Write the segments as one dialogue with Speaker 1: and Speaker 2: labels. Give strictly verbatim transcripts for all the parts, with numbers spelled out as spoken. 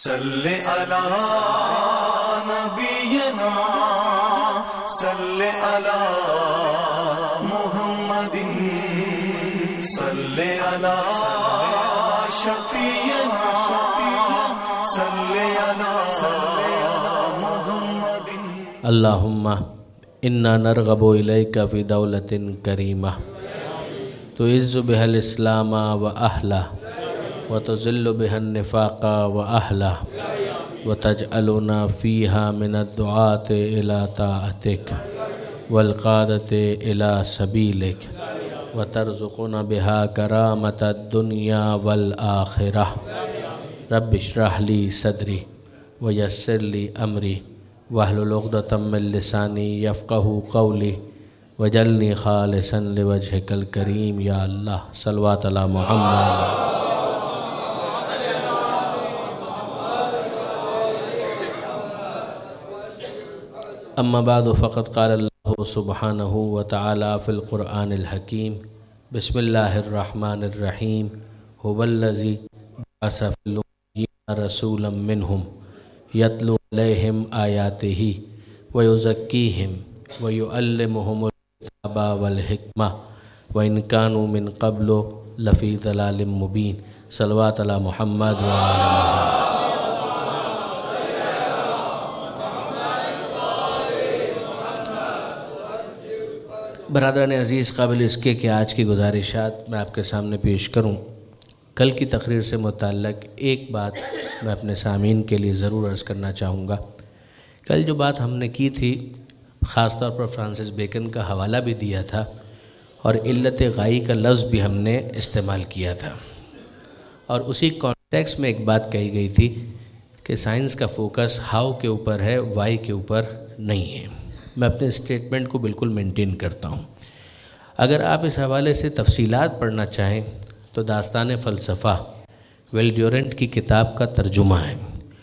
Speaker 1: صلی علی نبینا صلی علی محمد صلی علی شفیعنا صلی علی محمد
Speaker 2: اللہم انا نرغب الیک فی دولت کریمہ تعز بها الاسلام و اہلہ وتذل بها النفاق وأهله وتجعلنا فيها من الدعاة إلى طاعتك والقادة إلى سبيلك وترزقنا بها كرامة الدنيا والآخرة رب اشرح لي صدري ويسر لي أمري واحلل عقدة من لساني يفقهوا قولي واجعلني خالصا لوجهك الكريم يا الله صلوات على محمد. اما بعد فقد قال اللہ سبحانہ وتعالی فی القرآن الحکیم بسم اللہ الرحمن الرحیم هو الذی بعث فی الأميین رسولا منہم یتلو علیہم آیاتہ ویزکیہم ویعلمہم الکتاب والحکمہ وإن كانوا من قبل لفی ضلال مبین. صلوات علی محمد وعلی محمد. برادران عزیز، قابل اس کے کہ آج کی گزارشات میں آپ کے سامنے پیش کروں. کل کی تقریر سے متعلق ایک بات میں اپنے سامعین کے لیے ضرور عرض کرنا چاہوں گا. کل جو بات ہم نے کی تھی، خاص طور پر فرانسس بیکن کا حوالہ بھی دیا تھا اور علت غائی کا لفظ بھی ہم نے استعمال کیا تھا، اور اسی کانٹیکس میں ایک بات کہی گئی تھی کہ سائنس کا فوکس ہاؤ کے اوپر ہے، وائی کے اوپر نہیں ہے. میں اپنے اسٹیٹمنٹ کو بالکل مینٹین کرتا ہوں. اگر آپ اس حوالے سے تفصیلات پڑھنا چاہیں تو داستان فلسفہ ویل ڈیورنٹ کی کتاب کا ترجمہ ہے.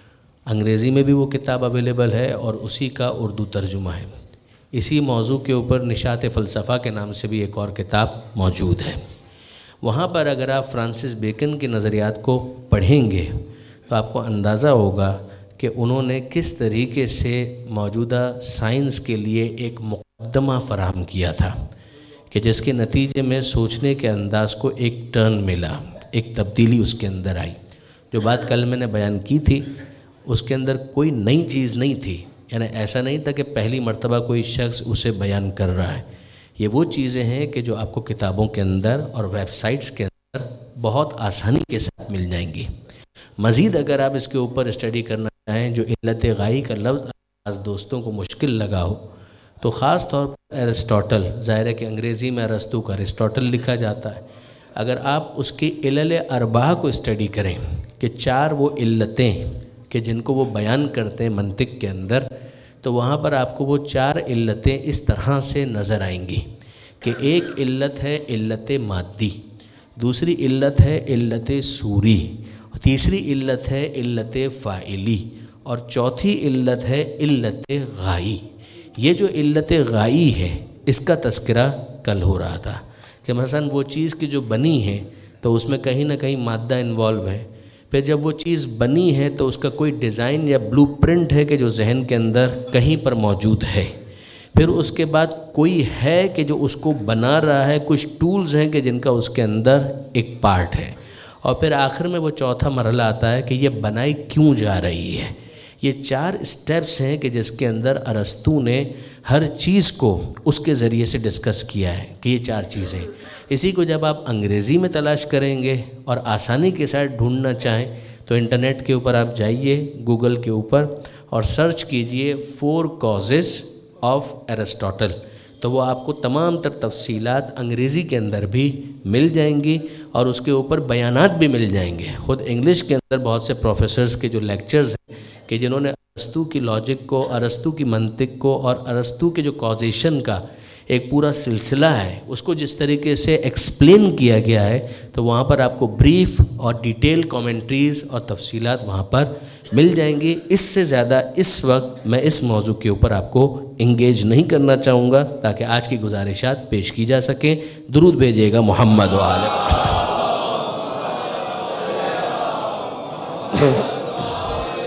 Speaker 2: انگریزی میں بھی وہ کتاب اویلیبل ہے اور اسی کا اردو ترجمہ ہے. اسی موضوع کے اوپر نشاط فلسفہ کے نام سے بھی ایک اور کتاب موجود ہے. وہاں پر اگر آپ فرانسس بیکن کے نظریات کو پڑھیں گے تو آپ کو اندازہ ہوگا کہ انہوں نے کس طریقے سے موجودہ سائنس کے لیے ایک مقدمہ فراہم کیا تھا کہ جس کے نتیجے میں سوچنے کے انداز کو ایک ٹرن ملا، ایک تبدیلی اس کے اندر آئی. جو بات کل میں نے بیان کی تھی اس کے اندر کوئی نئی چیز نہیں تھی، یعنی ایسا نہیں تھا کہ پہلی مرتبہ کوئی شخص اسے بیان کر رہا ہے. یہ وہ چیزیں ہیں کہ جو آپ کو کتابوں کے اندر اور ویب سائٹس کے اندر بہت آسانی کے ساتھ مل جائیں گی. مزید اگر آپ اس کے اوپر اسٹڈی کرنا چاہیں، جو علت غائی کا لفظ بعض دوستوں کو مشکل لگا ہو، تو خاص طور پر ایرسٹوٹل، ظاہر ہے کہ انگریزی میں ارسطو کا ایرسٹوٹل لکھا جاتا ہے. اگر آپ اس کی علل اربعہ کو اسٹڈی کریں کہ چار وہ علتیں کہ جن کو وہ بیان کرتے ہیں منطق کے اندر، تو وہاں پر آپ کو وہ چار علتیں اس طرح سے نظر آئیں گی کہ ایک علت ہے علت مادی، دوسری علت ہے علت صوری، تیسری علت ہے علت فاعلی، اور چوتھی علت ہے علت غائی. یہ جو علت غائی ہے اس کا تذکرہ کل ہو رہا تھا کہ مثلا وہ چیز کی جو بنی ہے تو اس میں کہیں نہ کہیں مادہ انوالو ہے. پھر جب وہ چیز بنی ہے تو اس کا کوئی ڈیزائن یا بلو پرنٹ ہے کہ جو ذہن کے اندر کہیں پر موجود ہے. پھر اس کے بعد کوئی ہے کہ جو اس کو بنا رہا ہے، کچھ ٹولز ہیں کہ جن کا اس کے اندر ایک پارٹ ہے، اور پھر آخر میں وہ چوتھا مرحلہ آتا ہے کہ یہ بنائی کیوں جا رہی ہے. یہ چار اسٹیپس ہیں کہ جس کے اندر ارسطو نے ہر چیز کو اس کے ذریعے سے ڈسکس کیا ہے کہ یہ چار چیزیں. اسی کو جب آپ انگریزی میں تلاش کریں گے اور آسانی کے ساتھ ڈھونڈنا چاہیں تو انٹرنیٹ کے اوپر آپ جائیے، گوگل کے اوپر، اور سرچ کیجئے فور کازز آف ایرسٹوٹل، تو وہ آپ کو تمام تر تفصیلات انگریزی کے اندر بھی مل جائیں گی اور اس کے اوپر بیانات بھی مل جائیں گے. خود انگلش کے اندر بہت سے پروفیسرز کے جو لیکچرز ہیں کہ جنہوں نے ارسطو کی لاجک کو، ارسطو کی منطق کو اور ارسطو کے جو کازیشن کا ایک پورا سلسلہ ہے اس کو جس طریقے سے ایکسپلین کیا گیا ہے، تو وہاں پر آپ کو بریف اور ڈیٹیل کامنٹریز اور تفصیلات وہاں پر مل جائیں گی. اس سے زیادہ اس وقت میں اس موضوع کے اوپر آپ کو انگیج نہیں کرنا چاہوں گا تاکہ آج کی گزارشات پیش کی جا سکیں. درود بھیجیے گا محمد و آلہ.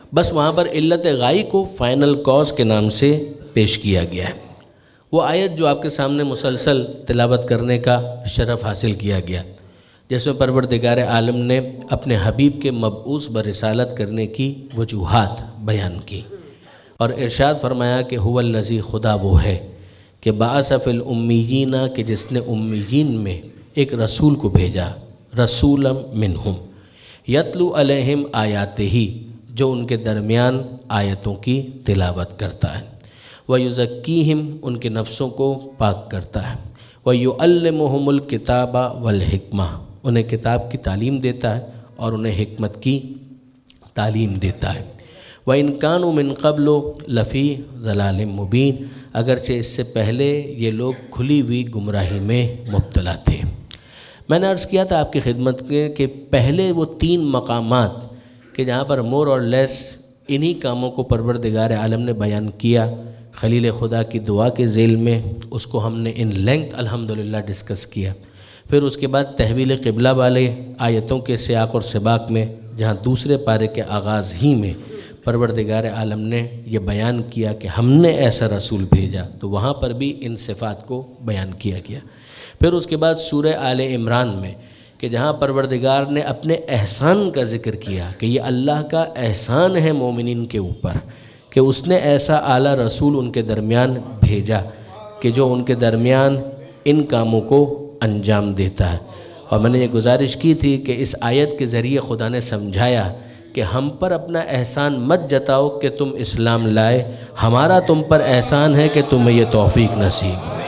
Speaker 2: بس وہاں پر علت غائی کو فائنل کاز کے نام سے پیش کیا گیا ہے۔ وہ آیت جو آپ کے سامنے مسلسل تلاوت کرنے کا شرف حاصل کیا گیا، جس میں پروردگار عالم نے اپنے حبیب کے مبعوث برسالت کرنے کی وجوہات بیان کی، اور ارشاد فرمایا کہ هو الذی، خدا وہ ہے کہ بعث فی الامیین، کہ جس نے امیین میں ایک رسول کو بھیجا، رسولا منہم، یتلو علیہم آیاتہ، جو ان کے درمیان آیتوں کی تلاوت کرتا ہے، ویزکیہم، ان کے نفسوں کو پاک کرتا ہے، ویعلمہم الکتاب والحکمہ، انہیں کتاب کی تعلیم دیتا ہے اور انہیں حکمت کی تعلیم دیتا ہے۔ وَإِن كَانُوا مِن قَبْلُ لَفِي ضَلَالٍ مُبِينٍ، اگرچہ اس سے پہلے یہ لوگ کھلی ہوئی گمراہی میں مبتلا تھے۔ میں نے عرض کیا تھا آپ کی خدمت کے کہ پہلے وہ تین مقامات کہ جہاں پر مور اور لیس انہی کاموں کو پروردگار عالم نے بیان کیا خلیل خدا کی دعا کے ذیل میں، اس کو ہم نے ان لینتھ الحمدللہ ڈسکس کیا۔ پھر اس کے بعد تحویل قبلہ والے آیتوں کے سیاق اور سباق میں، جہاں دوسرے پارے کے آغاز ہی میں پروردگار عالم نے یہ بیان کیا کہ ہم نے ایسا رسول بھیجا، تو وہاں پر بھی ان صفات کو بیان کیا گیا۔ پھر اس کے بعد سورہ آل عمران میں کہ جہاں پروردگار نے اپنے احسان کا ذکر کیا کہ یہ اللہ کا احسان ہے مومنین کے اوپر کہ اس نے ایسا اعلیٰ رسول ان کے درمیان بھیجا کہ جو ان کے درمیان ان کاموں کو انجام دیتا ہے۔ اور میں نے یہ گزارش کی تھی کہ اس آیت کے ذریعے خدا نے سمجھایا کہ ہم پر اپنا احسان مت جتاؤ کہ تم اسلام لائے، ہمارا تم پر احسان ہے کہ تمہیں یہ توفیق نصیب ہوئی۔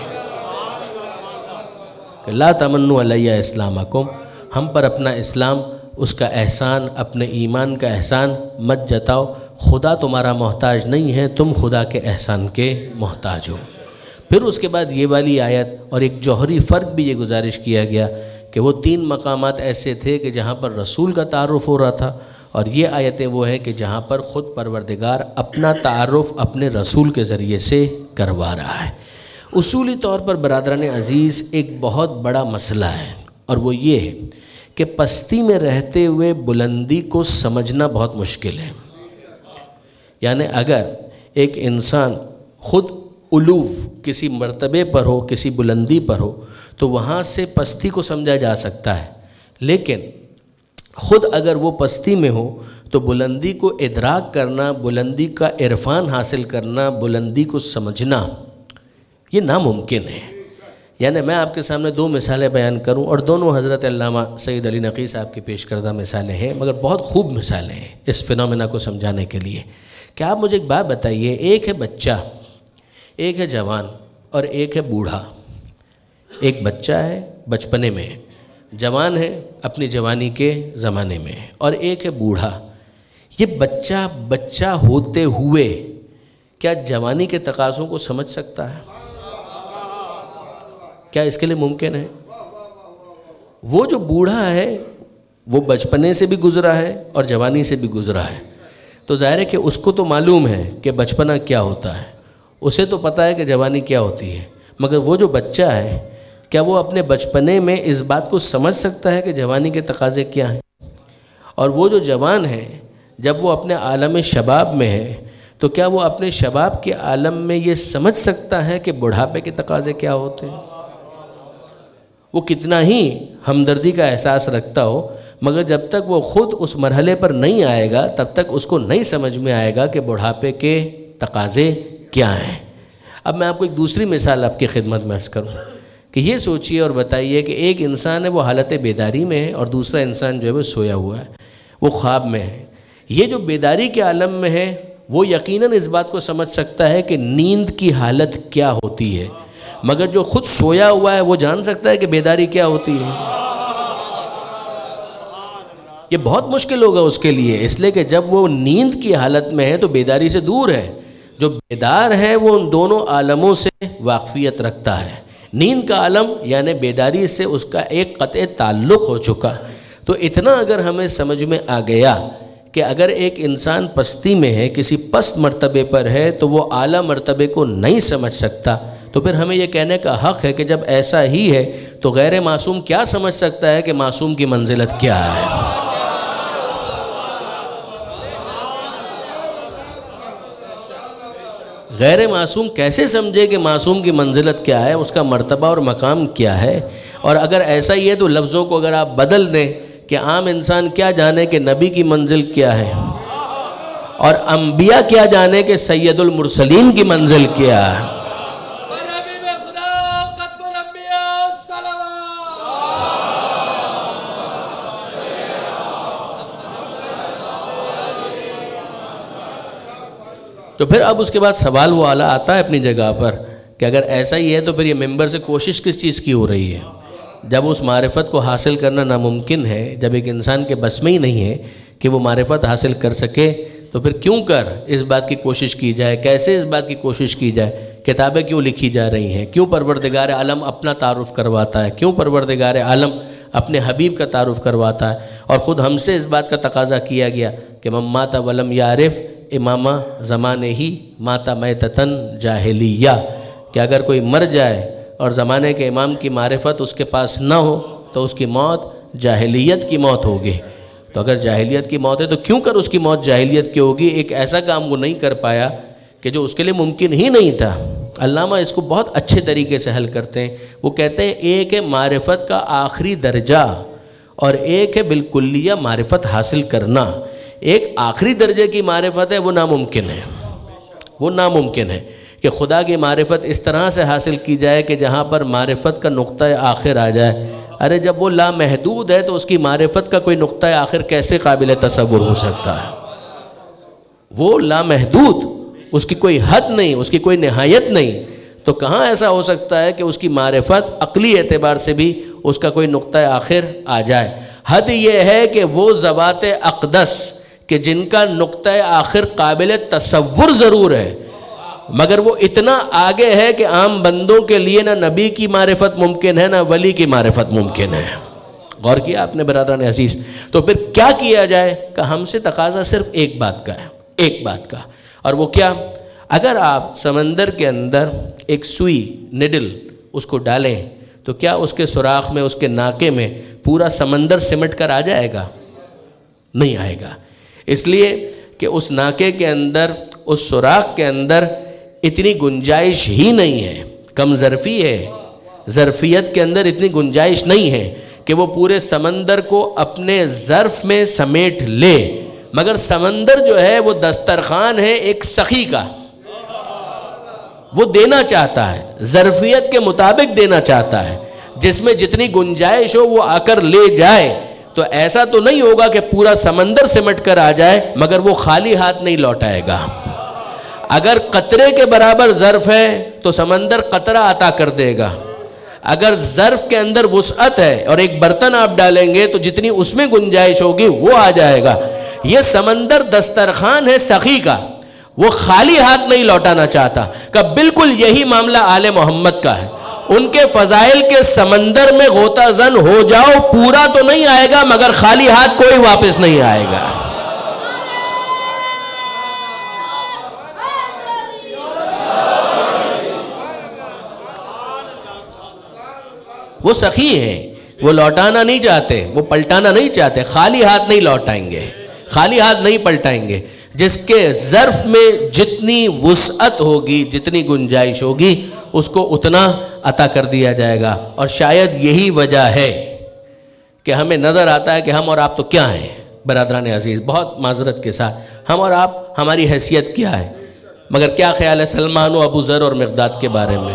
Speaker 2: کہ لا تمنوا علی اسلامکم، ہم پر اپنا اسلام، اس کا احسان، اپنے ایمان کا احسان مت جتاؤ، خدا تمہارا محتاج نہیں ہے، تم خدا کے احسان کے محتاج ہو۔ پھر اس کے بعد یہ والی آیت اور ایک جوہری فرق بھی یہ گزارش کیا گیا کہ وہ تین مقامات ایسے تھے کہ جہاں پر رسول کا تعارف ہو رہا تھا، اور یہ آیتیں وہ ہیں کہ جہاں پر خود پروردگار اپنا تعارف اپنے رسول کے ذریعے سے کروا رہا ہے۔ اصولی طور پر برادران عزیز ایک بہت بڑا مسئلہ ہے، اور وہ یہ ہے کہ پستی میں رہتے ہوئے بلندی کو سمجھنا بہت مشکل ہے۔ یعنی اگر ایک انسان خود علوف کسی مرتبے پر ہو، کسی بلندی پر ہو، تو وہاں سے پستی کو سمجھا جا سکتا ہے، لیکن خود اگر وہ پستی میں ہو تو بلندی کو ادراک کرنا، بلندی کا عرفان حاصل کرنا، بلندی کو سمجھنا یہ ناممکن ہے۔ یعنی میں آپ کے سامنے دو مثالیں بیان کروں، اور دونوں حضرت علامہ سید علی نقی صاحب کی پیش کردہ مثالیں ہیں، مگر بہت خوب مثالیں ہیں اس فنومینا کو سمجھانے کے لیے۔ کہ آپ مجھے ایک بات بتائیے، ایک ہے بچہ، ایک ہے جوان، اور ایک ہے بوڑھا۔ ایک بچہ ہے بچپنے میں، جوان ہے اپنی جوانی کے زمانے میں، اور ایک ہے بوڑھا۔ یہ بچہ بچہ ہوتے ہوئے کیا جوانی کے تقاضوں کو سمجھ سکتا ہے؟ کیا اس کے لیے ممکن ہے؟ وہ جو بوڑھا ہے وہ بچپنے سے بھی گزرا ہے اور جوانی سے بھی گزرا ہے، تو ظاہر ہے کہ اس کو تو معلوم ہے کہ بچپنا کیا ہوتا ہے، اسے تو پتہ ہے کہ جوانی کیا ہوتی ہے، مگر وہ جو بچہ ہے کیا وہ اپنے بچپنے میں اس بات کو سمجھ سکتا ہے کہ جوانی کے تقاضے کیا ہیں؟ اور وہ جو جوان ہے جب وہ اپنے عالم شباب میں ہے تو کیا وہ اپنے شباب کے عالم میں یہ سمجھ سکتا ہے کہ بڑھاپے کے تقاضے کیا ہوتے ہیں؟ وہ کتنا ہی ہمدردی کا احساس رکھتا ہو، مگر جب تک وہ خود اس مرحلے پر نہیں آئے گا تب تک اس کو نہیں سمجھ میں آئے گا کہ بڑھاپے کے تقاضے کیا ہیں۔ اب میں آپ کو ایک دوسری مثال آپ کی خدمت میں عرض کروں کہ یہ سوچئے اور بتائیے کہ ایک انسان ہے وہ حالت بیداری میں ہے، اور دوسرا انسان جو ہے وہ سویا ہوا ہے، وہ خواب میں ہے۔ یہ جو بیداری کے عالم میں ہے وہ یقیناً اس بات کو سمجھ سکتا ہے کہ نیند کی حالت کیا ہوتی ہے، مگر جو خود سویا ہوا ہے وہ جان سکتا ہے کہ بیداری کیا ہوتی ہے؟ یہ بہت مشکل ہوگا اس کے لیے، اس لیے کہ جب وہ نیند کی حالت میں ہے تو بیداری سے دور ہے۔ جو بیدار ہے وہ ان دونوں عالموں سے واقفیت رکھتا ہے۔ نیند کا عالم یعنی بیداری سے اس کا ایک قطع تعلق ہو چکا۔ تو اتنا اگر ہمیں سمجھ میں آ گیا کہ اگر ایک انسان پستی میں ہے، کسی پست مرتبے پر ہے، تو وہ اعلیٰ مرتبے کو نہیں سمجھ سکتا، تو پھر ہمیں یہ کہنے کا حق ہے کہ جب ایسا ہی ہے تو غیر معصوم کیا سمجھ سکتا ہے کہ معصوم کی منزلت کیا ہے؟ غیر معصوم کیسے سمجھے کہ معصوم کی منزلت کیا ہے، اس کا مرتبہ اور مقام کیا ہے؟ اور اگر ایسا ہی ہے تو لفظوں کو اگر آپ بدل دیں کہ عام انسان کیا جانے کہ نبی کی منزل کیا ہے، اور انبیاء کیا جانے کہ سید المرسلین کی منزل کیا ہے۔ تو پھر اب اس کے بعد سوال وہ اعلیٰ آتا ہے اپنی جگہ پر کہ اگر ایسا ہی ہے تو پھر یہ ممبر سے کوشش کس چیز کی ہو رہی ہے؟ جب اس معرفت کو حاصل کرنا ناممکن ہے، جب ایک انسان کے بس میں ہی نہیں ہے کہ وہ معرفت حاصل کر سکے، تو پھر کیوں کر اس بات کی کوشش کی جائے؟ کیسے اس بات کی کوشش کی جائے؟ کتابیں کیوں لکھی جا رہی ہیں؟ کیوں پروردگار عالم اپنا تعارف کرواتا ہے؟ کیوں پروردگار عالم اپنے حبیب کا تعارف کرواتا ہے؟ اور خود ہم سے اس بات کا تقاضا کیا گیا کہ من مات ولم یعرف امامہ زمانے ہی ماتا میتتن جاہلیہ، کہ اگر کوئی مر جائے اور زمانے کے امام کی معرفت اس کے پاس نہ ہو تو اس کی موت جاہلیت کی موت ہوگی۔ تو اگر جاہلیت کی موت ہے تو کیوں کر اس کی موت جاہلیت کی ہوگی؟ ایک ایسا کام وہ نہیں کر پایا کہ جو اس کے لیے ممکن ہی نہیں تھا۔ علامہ اس کو بہت اچھے طریقے سے حل کرتے ہیں۔ وہ کہتے ہیں ایک ہے معرفت کا آخری درجہ اور ایک ہے بالکلیہ معرفت حاصل کرنا۔ ایک آخری درجے کی معرفت ہے، وہ ناممکن ہے، وہ ناممکن ہے کہ خدا کی معرفت اس طرح سے حاصل کی جائے کہ جہاں پر معرفت کا نقطہ آخر آ جائے۔ ارے جب وہ لامحدود ہے تو اس کی معرفت کا کوئی نقطہ آخر کیسے قابل تصور ہو سکتا ہے؟ وہ لامحدود، اس کی کوئی حد نہیں، اس کی کوئی نہایت نہیں، تو کہاں ایسا ہو سکتا ہے کہ اس کی معرفت عقلی اعتبار سے بھی اس کا کوئی نقطہ آخر آ جائے؟ حد یہ ہے کہ وہ ذوات اقدس کہ جن کا نقطہ آخر قابل تصور ضرور ہے، مگر وہ اتنا آگے ہے کہ عام بندوں کے لیے نہ نبی کی معرفت ممکن ہے نہ ولی کی معرفت ممکن ہے۔ غور کیا آپ نے برادران عزیز؟ تو پھر کیا کیا جائے؟ کہ ہم سے تقاضا صرف ایک بات کا ہے، ایک بات کا، اور وہ کیا؟ اگر آپ سمندر کے اندر ایک سوئی نڈل اس کو ڈالیں تو کیا اس کے سوراخ میں، اس کے ناکے میں پورا سمندر سمٹ کر آ جائے گا؟ نہیں آئے گا، اس لیے کہ اس ناکے کے اندر، اس سوراخ کے اندر اتنی گنجائش ہی نہیں ہے، کم ظرفی ہے، ظرفیت کے اندر اتنی گنجائش نہیں ہے کہ وہ پورے سمندر کو اپنے ظرف میں سمیٹ لے۔ مگر سمندر جو ہے وہ دسترخوان ہے ایک سخی کا، وہ دینا چاہتا ہے، ظرفیت کے مطابق دینا چاہتا ہے، جس میں جتنی گنجائش ہو وہ آ کر لے جائے۔ تو ایسا تو نہیں ہوگا کہ پورا سمندر سمٹ کر آ جائے مگر وہ خالی ہاتھ نہیں لوٹائے گا۔ اگر قطرے کے برابر ظرف ہے تو سمندر قطرہ عطا کر دے گا۔ اگر ظرف کے اندر وسعت ہے اور ایک برتن آپ ڈالیں گے تو جتنی اس میں گنجائش ہوگی وہ آ جائے گا۔ یہ سمندر دسترخوان ہے سخی کا، وہ خالی ہاتھ نہیں لوٹانا چاہتا۔ کہ بالکل یہی معاملہ آل محمد کا ہے، ان کے فضائل کے سمندر میں غوطہ زن ہو جاؤ، پورا تو نہیں آئے گا مگر خالی ہاتھ کوئی واپس نہیں آئے گا۔ وہ سخی ہیں، وہ لوٹانا نہیں چاہتے، وہ پلٹانا نہیں چاہتے، خالی ہاتھ نہیں لوٹائیں گے، خالی ہاتھ نہیں پلٹائیں گے۔ جس کے ظرف میں جتنی وسعت ہوگی، جتنی گنجائش ہوگی، اس کو اتنا عطا کر دیا جائے گا۔ اور شاید یہی وجہ ہے کہ ہمیں نظر آتا ہے کہ ہم اور آپ تو کیا ہیں برادران عزیز، بہت معذرت کے ساتھ، ہم اور آپ، ہماری حیثیت کیا ہے؟ مگر کیا خیال ہے سلمان و ابو ذر اور مقداد کے بارے میں؟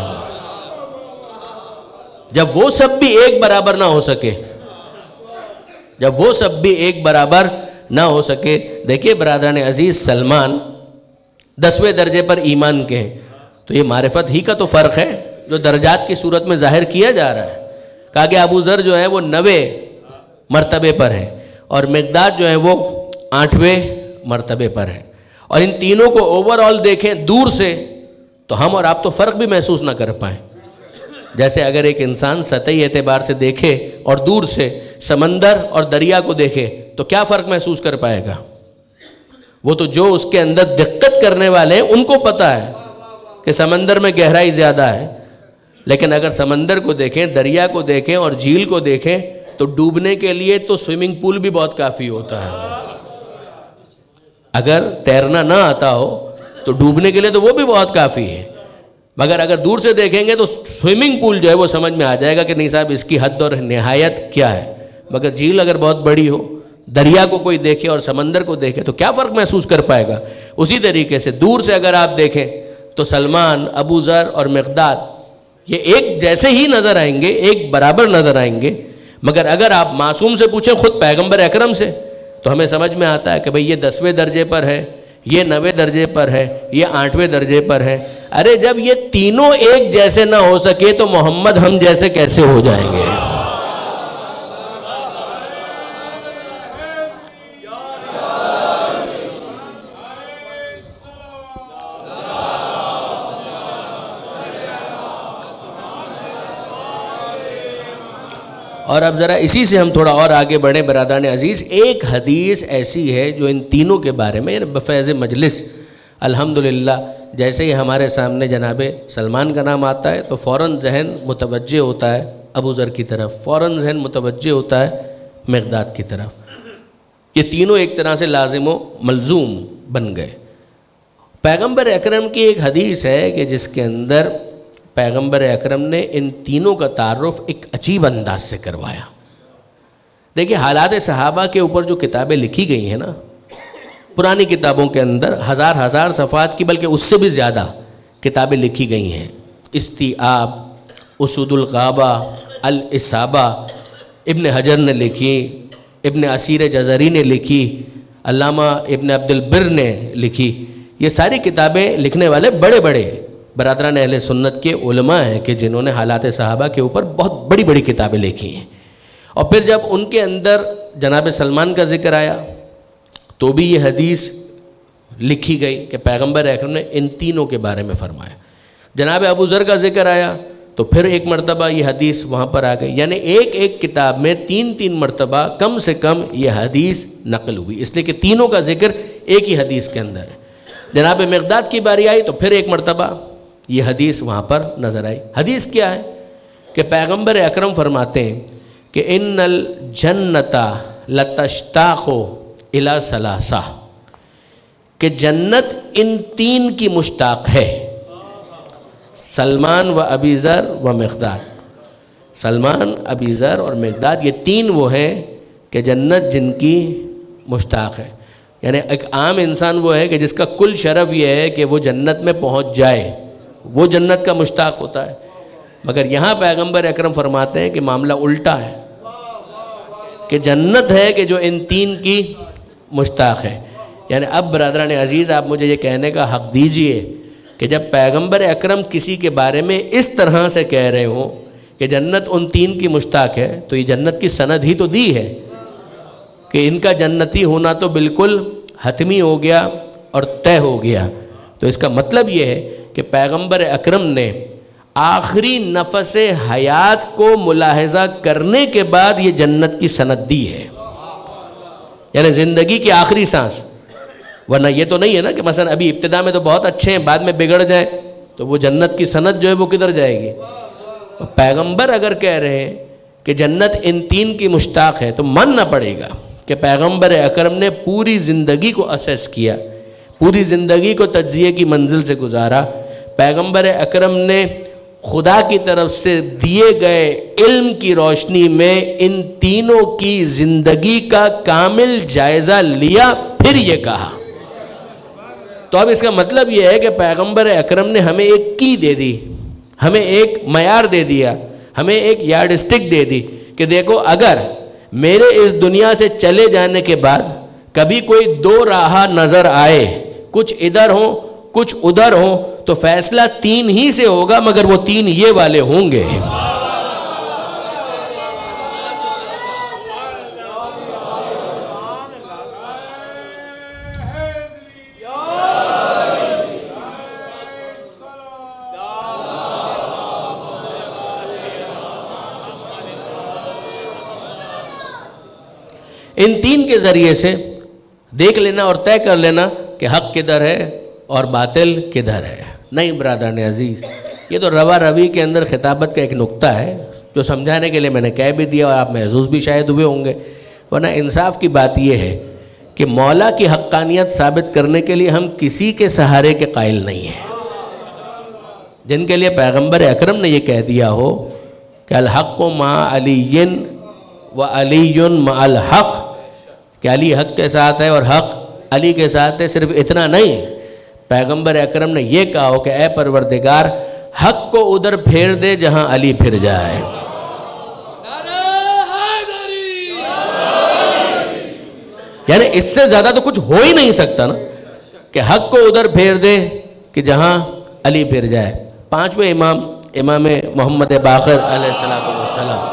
Speaker 2: جب وہ سب بھی ایک برابر نہ ہو سکے، جب وہ سب بھی ایک برابر نہ ہو سکے، دیکھیے برادران عزیز، سلمان دسویں درجے پر ایمان کے ہیں، تو یہ معرفت ہی کا تو فرق ہے جو درجات کی صورت میں ظاہر کیا جا رہا ہے۔ کہا کہ ابو ذر جو ہے وہ نوے مرتبے پر ہے اور مقداد جو ہے وہ آٹھویں مرتبے پر ہے، اور ان تینوں کو اوور آل دیکھیں دور سے تو ہم اور آپ تو فرق بھی محسوس نہ کر پائیں۔ جیسے اگر ایک انسان سطحی اعتبار سے دیکھے اور دور سے سمندر اور دریا کو دیکھے تو کیا فرق محسوس کر پائے گا؟ وہ تو جو اس کے اندر دقت کرنے والے ہیں ان کو پتہ ہے کہ سمندر میں گہرائی زیادہ ہے، لیکن اگر سمندر کو دیکھیں، دریا کو دیکھیں اور جھیل کو دیکھیں تو ڈوبنے کے لیے تو سوئمنگ پول بھی بہت کافی ہوتا ہے۔ اگر تیرنا نہ آتا ہو تو ڈوبنے کے لیے تو وہ بھی بہت کافی ہے، مگر اگر دور سے دیکھیں گے تو سوئمنگ پول جو ہے وہ سمجھ میں آ جائے گا کہ نہیں صاحب اس کی حد اور نہایت کیا ہے۔ مگر جھیل اگر بہت بڑی ہو، دریا کو کوئی دیکھے اور سمندر کو دیکھے تو کیا فرق محسوس کر پائے گا؟ اسی طریقے سے دور سے اگر آپ دیکھیں تو سلمان، ابو ذر اور مقداد یہ ایک جیسے ہی نظر آئیں گے، ایک برابر نظر آئیں گے، مگر اگر آپ معصوم سے پوچھیں، خود پیغمبر اکرم سے، تو ہمیں سمجھ میں آتا ہے کہ بھئی یہ دسویں درجے پر ہے، یہ نویں درجے پر ہے، یہ آٹھویں درجے پر ہے۔ ارے جب یہ تینوں ایک جیسے نہ ہو سکے تو محمد ہم جیسے کیسے ہو جائیں گے؟ اور اب ذرا اسی سے ہم تھوڑا اور آگے بڑھیں برادران عزیز۔ ایک حدیث ایسی ہے جو ان تینوں کے بارے میں، یعنی بفیض مجلس الحمدللہ جیسے ہی ہمارے سامنے جناب سلمان کا نام آتا ہے تو فوراً ذہن متوجہ ہوتا ہے ابو ذر کی طرف، فوراً ذہن متوجہ ہوتا ہے مقداد کی طرف۔ یہ تینوں ایک طرح سے لازم و ملزوم بن گئے۔ پیغمبر اکرم کی ایک حدیث ہے کہ جس کے اندر پیغمبر اکرم نے ان تینوں کا تعارف ایک عجیب انداز سے کروایا۔ دیکھیں حالات صحابہ کے اوپر جو کتابیں لکھی گئی ہیں نا، پرانی کتابوں کے اندر ہزار ہزار صفحات کی بلکہ اس سے بھی زیادہ کتابیں لکھی گئی ہیں۔ استیعاب، اسود الغابہ، الاصابہ ابن حجر نے لکھی، ابن اسیر جزری نے لکھی، علامہ ابن عبد البر نے لکھی۔ یہ ساری کتابیں لکھنے والے بڑے بڑے برادران اہل سنت کے علماء ہیں کہ جنہوں نے حالات صحابہ کے اوپر بہت بڑی بڑی کتابیں لکھی ہیں۔ اور پھر جب ان کے اندر جناب سلمان کا ذکر آیا تو بھی یہ حدیث لکھی گئی کہ پیغمبر اکرم نے ان تینوں کے بارے میں فرمایا۔ جناب ابو ذر کا ذکر آیا تو پھر ایک مرتبہ یہ حدیث وہاں پر آ گئی، یعنی ایک ایک کتاب میں تین تین مرتبہ کم سے کم یہ حدیث نقل ہوئی، اس لیے کہ تینوں کا ذکر ایک ہی حدیث کے اندر ہے۔ جناب مقداد کی باری آئی تو پھر ایک مرتبہ یہ حدیث وہاں پر نظر آئی۔ حدیث کیا ہے کہ پیغمبر اکرم فرماتے ہیں کہ ان الجنت لتشتاق الی ثلاثہ، کہ جنت ان تین کی مشتاق ہے، سلمان و ابی ذر و مقداد۔ سلمان، ابی ذر اور مقداد یہ تین وہ ہیں کہ جنت جن کی مشتاق ہے۔ یعنی ایک عام انسان وہ ہے کہ جس کا کل شرف یہ ہے کہ وہ جنت میں پہنچ جائے، وہ جنت کا مشتاق ہوتا ہے، مگر یہاں پیغمبر اکرم فرماتے ہیں کہ معاملہ الٹا ہے، کہ جنت ہے کہ جو ان تین کی مشتاق ہے۔ یعنی اب برادران عزیز آپ مجھے یہ کہنے کا حق دیجئے کہ جب پیغمبر اکرم کسی کے بارے میں اس طرح سے کہہ رہے ہوں کہ جنت ان تین کی مشتاق ہے تو یہ جنت کی سند ہی تو دی ہے کہ ان کا جنتی ہونا تو بالکل حتمی ہو گیا اور طے ہو گیا۔ تو اس کا مطلب یہ ہے کہ پیغمبر اکرم نے آخری نفس حیات کو ملاحظہ کرنے کے بعد یہ جنت کی سند دی ہے، یعنی زندگی کی آخری سانس۔ ورنہ یہ تو نہیں ہے نا کہ مثلا ابھی ابتدا میں تو بہت اچھے ہیں، بعد میں بگڑ جائیں تو وہ جنت کی سند جو ہے وہ کدھر جائے گی؟ پیغمبر اگر کہہ رہے ہیں کہ جنت ان تین کی مشتاق ہے تو ماننا پڑے گا کہ پیغمبر اکرم نے پوری زندگی کو اسیس کیا، پوری زندگی کو تجزیے کی منزل سے گزارا۔ پیغمبر اکرم نے خدا کی طرف سے دیے گئے علم کی روشنی میں ان تینوں کی زندگی کا کامل جائزہ لیا، پھر یہ کہا۔ تو اب اس کا مطلب یہ ہے کہ پیغمبر اکرم نے ہمیں ایک کی دے دی، ہمیں ایک معیار دے دیا، ہمیں ایک یارڈ اسٹک دے دی کہ دیکھو اگر میرے اس دنیا سے چلے جانے کے بعد کبھی کوئی دو راہ نظر آئے، کچھ ادھر ہوں کچھ ادھر ہوں، تو فیصلہ تین ہی سے ہوگا، مگر وہ تین یہ والے ہوں گے۔ ان تین کے ذریعے سے دیکھ لینا اور طے کر لینا کہ حق کدھر ہے اور باطل کدھر ہے۔ نہیں برادران عزیز، یہ تو روا روی کے اندر خطابت کا ایک نقطہ ہے جو سمجھانے کے لیے میں نے کہہ بھی دیا اور آپ محظوظ بھی شاید ہوئے ہوں گے۔ ورنہ انصاف کی بات یہ ہے کہ مولا کی حقانیت ثابت کرنے کے لیے ہم کسی کے سہارے کے قائل نہیں ہیں. جن کے لیے پیغمبر اکرم نے یہ کہہ دیا ہو کہ الحق مع علی و علی مع الحق، کہ علی حق کے ساتھ ہے اور حق علی کے ساتھ ہے، صرف اتنا نہیں، پیغمبر اکرم نے یہ کہا ہو کہ اے پروردگار حق کو ادھر پھیر دے جہاں علی پھر جائے. یعنی اس سے زیادہ تو کچھ ہو ہی نہیں سکتا نا کہ حق کو ادھر پھیر دے کہ جہاں علی پھر جائے. پانچویں امام امام محمد باقر علیہ السلام والسلام،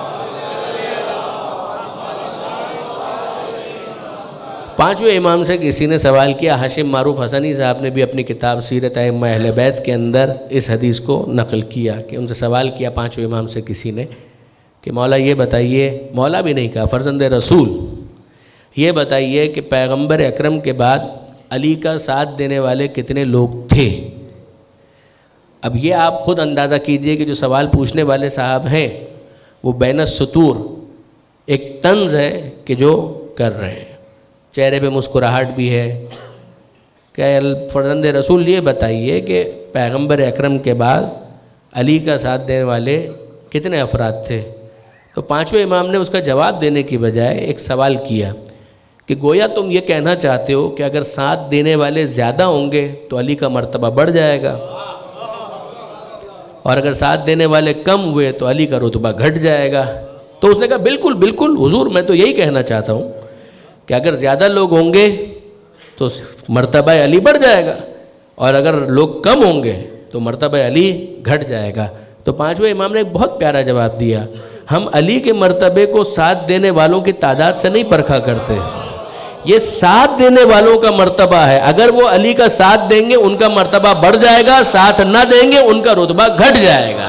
Speaker 2: پانچویں امام سے کسی نے سوال کیا، ہاشم معروف حسنی صاحب نے بھی اپنی کتاب سیرت ائمہ اہل بیت کے اندر اس حدیث کو نقل کیا کہ ان سے سوال کیا پانچویں امام سے کسی نے کہ مولا یہ بتائیے، مولا بھی نہیں کہا، فرزند رسول، یہ بتائیے کہ پیغمبر اکرم کے بعد علی کا ساتھ دینے والے کتنے لوگ تھے؟ اب یہ آپ خود اندازہ کیجئے کہ جو سوال پوچھنے والے صاحب ہیں وہ بین السطور ایک طنز ہے کہ جو کر رہے ہیں، چہرے پہ مسکراہٹ بھی ہے کہ فرزند رسول یہ بتائیے کہ پیغمبر اکرم کے بعد علی کا ساتھ دینے والے کتنے افراد تھے؟ تو پانچویں امام نے اس کا جواب دینے کی بجائے ایک سوال کیا کہ گویا تم یہ کہنا چاہتے ہو کہ اگر ساتھ دینے والے زیادہ ہوں گے تو علی کا مرتبہ بڑھ جائے گا، اور اگر ساتھ دینے والے کم ہوئے تو علی کا رتبہ گھٹ جائے گا. تو اس نے کہا بالکل بالکل حضور، میں تو یہی کہنا چاہتا ہوں کہ اگر زیادہ لوگ ہوں گے تو مرتبہ علی بڑھ جائے گا، اور اگر لوگ کم ہوں گے تو مرتبہ علی گھٹ جائے گا. تو پانچویں امام نے ایک بہت پیارا جواب دیا، ہم علی کے مرتبے کو ساتھ دینے والوں کی تعداد سے نہیں پرکھا کرتے، یہ ساتھ دینے والوں کا مرتبہ ہے. اگر وہ علی کا ساتھ دیں گے ان کا مرتبہ بڑھ جائے گا، ساتھ نہ دیں گے ان کا رتبہ گھٹ جائے گا.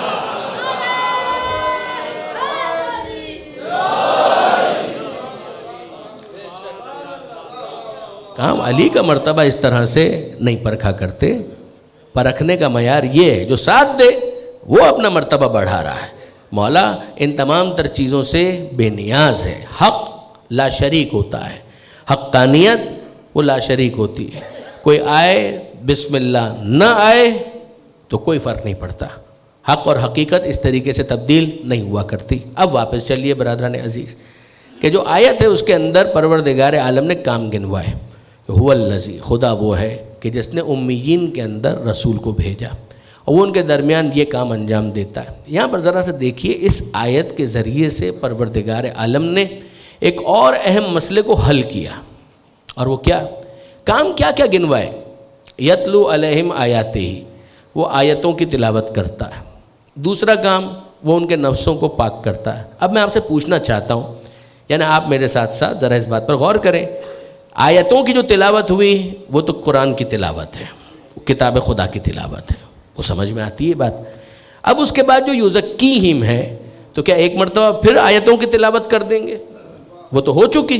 Speaker 2: ہم علی کا مرتبہ اس طرح سے نہیں پرکھا کرتے. پرکھنے کا معیار یہ ہے جو ساتھ دے وہ اپنا مرتبہ بڑھا رہا ہے. مولا ان تمام تر چیزوں سے بے نیاز ہے. حق لا شریک ہوتا ہے، حقانیت وہ لا شریک ہوتی ہے. کوئی آئے بسم اللہ، نہ آئے تو کوئی فرق نہیں پڑتا. حق اور حقیقت اس طریقے سے تبدیل نہیں ہوا کرتی. اب واپس چلیے برادران عزیز کہ جو آیت ہے اس کے اندر پروردگار عالم نے کام گنوا ہے. هو الذی، خدا وہ ہے کہ جس نے امیین کے اندر رسول کو بھیجا اور وہ ان کے درمیان یہ کام انجام دیتا ہے. یہاں پر ذرا سے دیکھیے، اس آیت کے ذریعے سے پروردگار عالم نے ایک اور اہم مسئلے کو حل کیا. اور وہ کیا کام کیا کیا گنوائے؟ یتلو علیہم آیاتہ، وہ آیتوں کی تلاوت کرتا ہے. دوسرا کام وہ ان کے نفسوں کو پاک کرتا ہے. اب میں آپ سے پوچھنا چاہتا ہوں، یعنی آپ میرے ساتھ ساتھ ذرا اس بات پر غور کریں. آیتوں کی جو تلاوت ہوئی وہ تو قرآن کی تلاوت ہے، وہ کتاب خدا کی تلاوت ہے، وہ سمجھ میں آتی ہے بات. اب اس کے بعد جو یزکیہم ہے تو کیا ایک مرتبہ پھر آیتوں کی تلاوت کر دیں گے؟ وہ تو ہو چکی،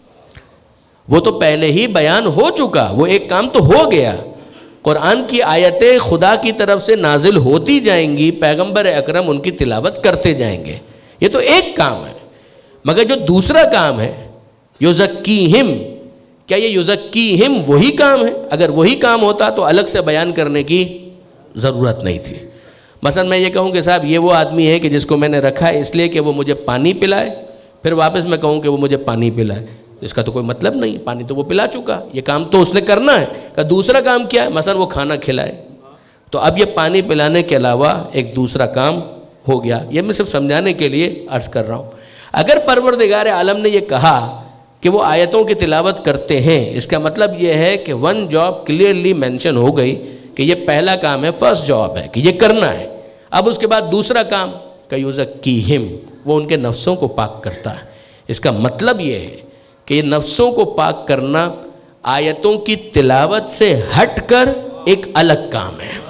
Speaker 2: وہ تو پہلے ہی بیان ہو چکا، وہ ایک کام تو ہو گیا. قرآن کی آیتیں خدا کی طرف سے نازل ہوتی جائیں گی، پیغمبر اکرم ان کی تلاوت کرتے جائیں گے، یہ تو ایک کام ہے. مگر جو دوسرا کام ہے یزکیہم، کیا یہ یزکیہم وہی کام ہے؟ اگر وہی کام ہوتا تو الگ سے بیان کرنے کی ضرورت نہیں تھی. مثلا میں یہ کہوں کہ صاحب یہ وہ آدمی ہے کہ جس کو میں نے رکھا ہے اس لیے کہ وہ مجھے پانی پلائے، پھر واپس میں کہوں کہ وہ مجھے پانی پلائے، اس کا تو کوئی مطلب نہیں. پانی تو وہ پلا چکا، یہ کام تو اس نے کرنا ہے. کہ دوسرا کام کیا ہے؟ مثلا وہ کھانا کھلائے، تو اب یہ پانی پلانے کے علاوہ ایک دوسرا کام ہو گیا. یہ میں صرف سمجھانے کے لیے عرض کر رہا ہوں. اگر پروردگار عالم نے یہ کہا کہ وہ آیتوں کی تلاوت کرتے ہیں، اس کا مطلب یہ ہے کہ ون جاب کلیئرلی مینشن ہو گئی کہ یہ پہلا کام ہے، فرسٹ جاب ہے کہ یہ کرنا ہے. اب اس کے بعد دوسرا کام کہ یزکیہم، وہ ان کے نفسوں کو پاک کرتا ہے. اس کا مطلب یہ ہے کہ یہ نفسوں کو پاک کرنا آیتوں کی تلاوت سے ہٹ کر ایک الگ کام ہے،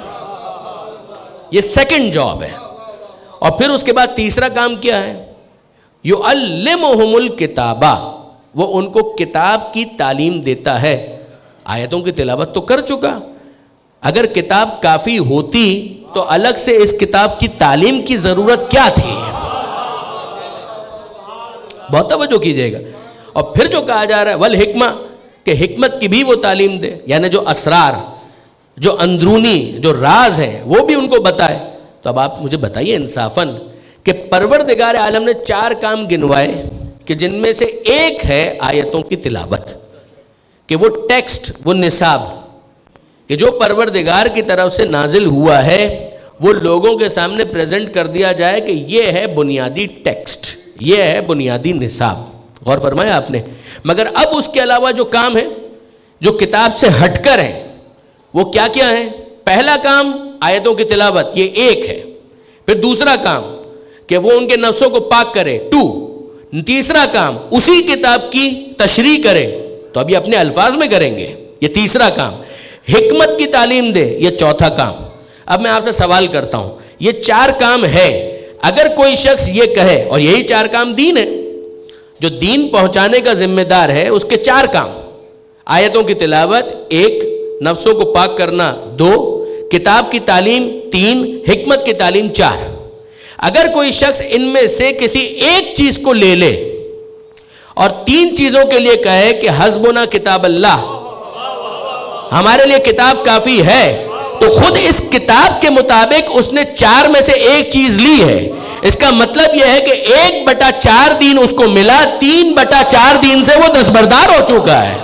Speaker 2: یہ سیکنڈ جاب ہے. اور پھر اس کے بعد تیسرا کام کیا ہے؟ یعلمہم الکتابہ، وہ ان کو کتاب کی تعلیم دیتا ہے. آیتوں کی تلاوت تو کر چکا، اگر کتاب کافی ہوتی تو الگ سے اس کتاب کی تعلیم کی ضرورت کیا تھی؟ بہت توجہ کیجئے گا. اور پھر جو کہا جا رہا ہے والحکمہ کہ حکمت کی بھی وہ تعلیم دے، یعنی جو اسرار، جو اندرونی جو راز ہیں وہ بھی ان کو بتائے. تو اب آپ مجھے بتائیے انصافاً کہ پروردگار عالم نے چار کام گنوائے کہ جن میں سے ایک ہے آیتوں کی تلاوت، کہ وہ ٹیکسٹ، وہ نصاب کہ جو پروردگار کی طرف سے نازل ہوا ہے وہ لوگوں کے سامنے پریزنٹ کر دیا جائے کہ یہ ہے بنیادی ٹیکسٹ، یہ ہے بنیادی نصاب. غور فرمایا آپ نے. مگر اب اس کے علاوہ جو کام ہے جو کتاب سے ہٹ کر ہیں وہ کیا کیا ہے؟ پہلا کام آیتوں کی تلاوت، یہ ایک ہے. پھر دوسرا کام کہ وہ ان کے نفسوں کو پاک کرے، ٹو. تیسرا کام اسی کتاب کی تشریح کرے، تو اب یہ اپنے الفاظ میں کریں گے، یہ تیسرا کام. حکمت کی تعلیم دے، یہ چوتھا کام. اب میں آپ سے سوال کرتا ہوں، یہ چار کام ہے. اگر کوئی شخص یہ کہے، اور یہی چار کام دین ہے، جو دین پہنچانے کا ذمہ دار ہے اس کے چار کام، آیتوں کی تلاوت ایک، نفسوں کو پاک کرنا دو، کتاب کی تعلیم تین، حکمت کی تعلیم چار. اگر کوئی شخص ان میں سے کسی ایک چیز کو لے لے اور تین چیزوں کے لیے کہے کہ حسبنا کتاب اللہ، ہمارے لیے کتاب کافی ہے، تو خود اس کتاب کے مطابق اس نے چار میں سے ایک چیز لی ہے. اس کا مطلب یہ ہے کہ ایک بٹا چار دین اس کو ملا، تین بٹا چار دین سے وہ دستبردار ہو چکا ہے.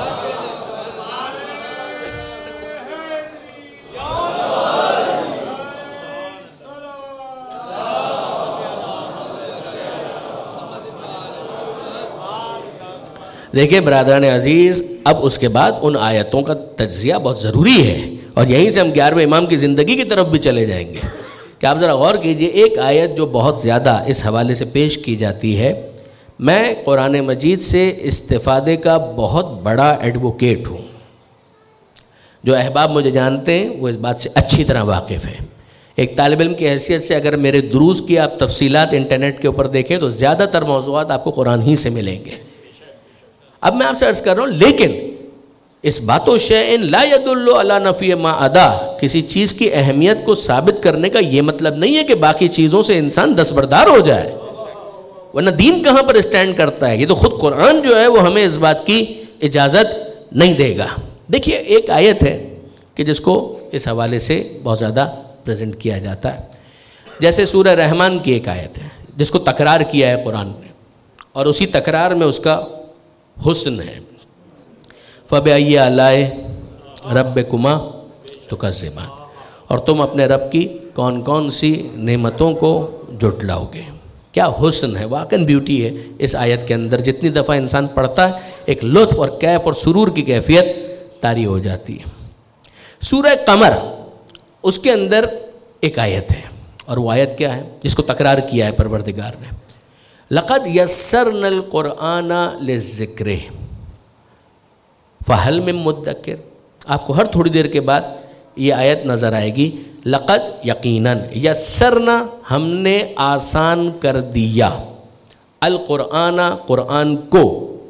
Speaker 2: دیکھیں برادران عزیز، اب اس کے بعد ان آیتوں کا تجزیہ بہت ضروری ہے، اور یہیں سے ہم گیارہویں امام کی زندگی کی طرف بھی چلے جائیں گے. کہ آپ ذرا غور کیجئے، ایک آیت جو بہت زیادہ اس حوالے سے پیش کی جاتی ہے. میں قرآن مجید سے استفادے کا بہت بڑا ایڈوکیٹ ہوں. جو احباب مجھے جانتے ہیں وہ اس بات سے اچھی طرح واقف ہے. ایک طالب علم کی حیثیت سے اگر میرے دروس کی آپ تفصیلات انٹرنیٹ کے اوپر دیکھیں تو زیادہ تر موضوعات آپ کو قرآن ہی سے ملیں گے. اب میں آپ سے عرض کر رہا ہوں، لیکن اس باتو شیئن لا یدل علی نفی ما ادا، کسی چیز کی اہمیت کو ثابت کرنے کا یہ مطلب نہیں ہے کہ باقی چیزوں سے انسان دستبردار ہو جائے، ورنہ دین کہاں پر اسٹینڈ کرتا ہے. یہ تو خود قرآن جو ہے وہ ہمیں اس بات کی اجازت نہیں دے گا. دیکھیے ایک آیت ہے کہ جس کو اس حوالے سے بہت زیادہ پریزنٹ کیا جاتا ہے، جیسے سورہ رحمان کی ایک آیت ہے جس کو تکرار کیا ہے قرآن نے، اور اسی تکرار میں اس کا حسن ہے. فَبِأَيِّ آلَاءِ رَبِّكُمَا تُكَذِّبَانِ، اور تم اپنے رب کی کون کون سی نعمتوں کو جھٹلاؤ گے. کیا حسن ہے، واقعاً بیوٹی ہے اس آیت کے اندر. جتنی دفعہ انسان پڑھتا ہے ایک لطف اور کیف اور سرور کی کیفیت طاری ہو جاتی ہے. سورہ قمر، اس کے اندر ایک آیت ہے، اور وہ آیت کیا ہے جس کو تکرار کیا ہے پروردگار نے. لَقَدْ يَسَّرْنَا الْقُرْآنَ لِلذِّكْرِ فَهَلْ مِن مُدَّكِرٍ. آپ کو ہر تھوڑی دیر کے بعد یہ آیت نظر آئے گی. لقد یقیناً، یسرنا ہم نے آسان کر دیا، القرآن قرآن کو،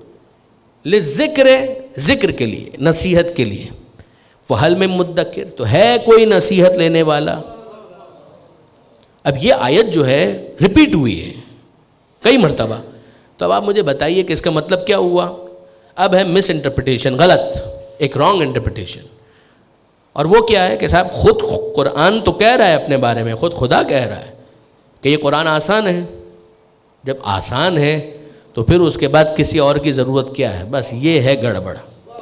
Speaker 2: للذکر ذکر کے لیے، نصیحت کے لیے. فَهَلْ مِن مُدَّكِرٍ، تو ہے کوئی نصیحت لینے والا. اب یہ آیت جو ہے ریپیٹ ہوئی ہے کئی مرتبہ. تو اب آپ مجھے بتائیے کہ اس کا مطلب کیا ہوا. اب ہے مس انٹرپریٹیشن، غلط، ایک رانگ انٹرپریٹیشن. اور وہ کیا ہے کہ صاحب خود قرآن تو کہہ رہا ہے اپنے بارے میں، خود خدا کہہ رہا ہے کہ یہ قرآن آسان ہے. جب آسان ہے تو پھر اس کے بعد کسی اور کی ضرورت کیا ہے. بس یہ ہے گڑبڑ،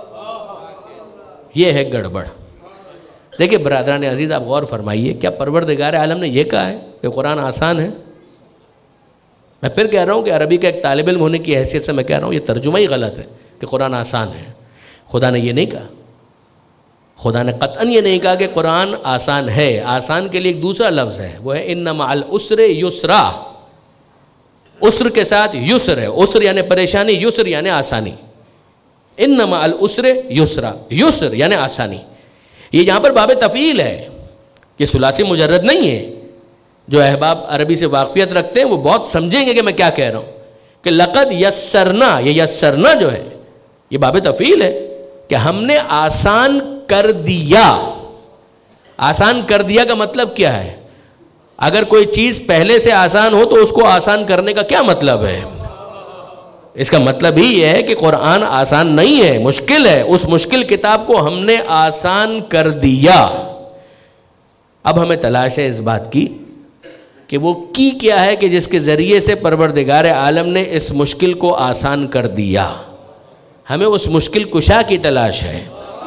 Speaker 2: یہ ہے گڑبڑ. دیکھیں برادران عزیز، آپ غور فرمائیے، کیا پروردگار عالم نے یہ کہا ہے کہ قرآن آسان ہے؟ میں پھر کہہ رہا ہوں کہ عربی کا ایک طالب علم ہونے کی حیثیت سے میں کہہ رہا ہوں یہ ترجمہ ہی غلط ہے کہ قرآن آسان ہے. خدا نے یہ نہیں کہا، خدا نے قطعاً یہ نہیں کہا کہ قرآن آسان ہے. آسان کے لیے ایک دوسرا لفظ ہے، وہ ہے ان مع العسر یسرا. عسر کے ساتھ یسر ہے، عسر یعنی پریشانی، یسر یعنی آسانی. ان مع العسر یسرا، یسر یعنی آسانی. یہ یہاں پر باب تفعیل ہے، یہ ثلاثی مجرد نہیں ہے. جو احباب عربی سے واقفیت رکھتے ہیں وہ بہت سمجھیں گے کہ میں کیا کہہ رہا ہوں. کہ لقد یسرنا، یہ یسرنا جو ہے یہ باب تفعیل ہے کہ ہم نے آسان کر دیا. آسان کر دیا کا مطلب کیا ہے؟ اگر کوئی چیز پہلے سے آسان ہو تو اس کو آسان کرنے کا کیا مطلب ہے؟ اس کا مطلب ہی یہ ہے کہ قرآن آسان نہیں ہے، مشکل ہے. اس مشکل کتاب کو ہم نے آسان کر دیا. اب ہمیں تلاش ہے اس بات کی کہ وہ کی کیا ہے کہ جس کے ذریعے سے پروردگار عالم نے اس مشکل کو آسان کر دیا. ہمیں اس مشکل کشا کی تلاش ہے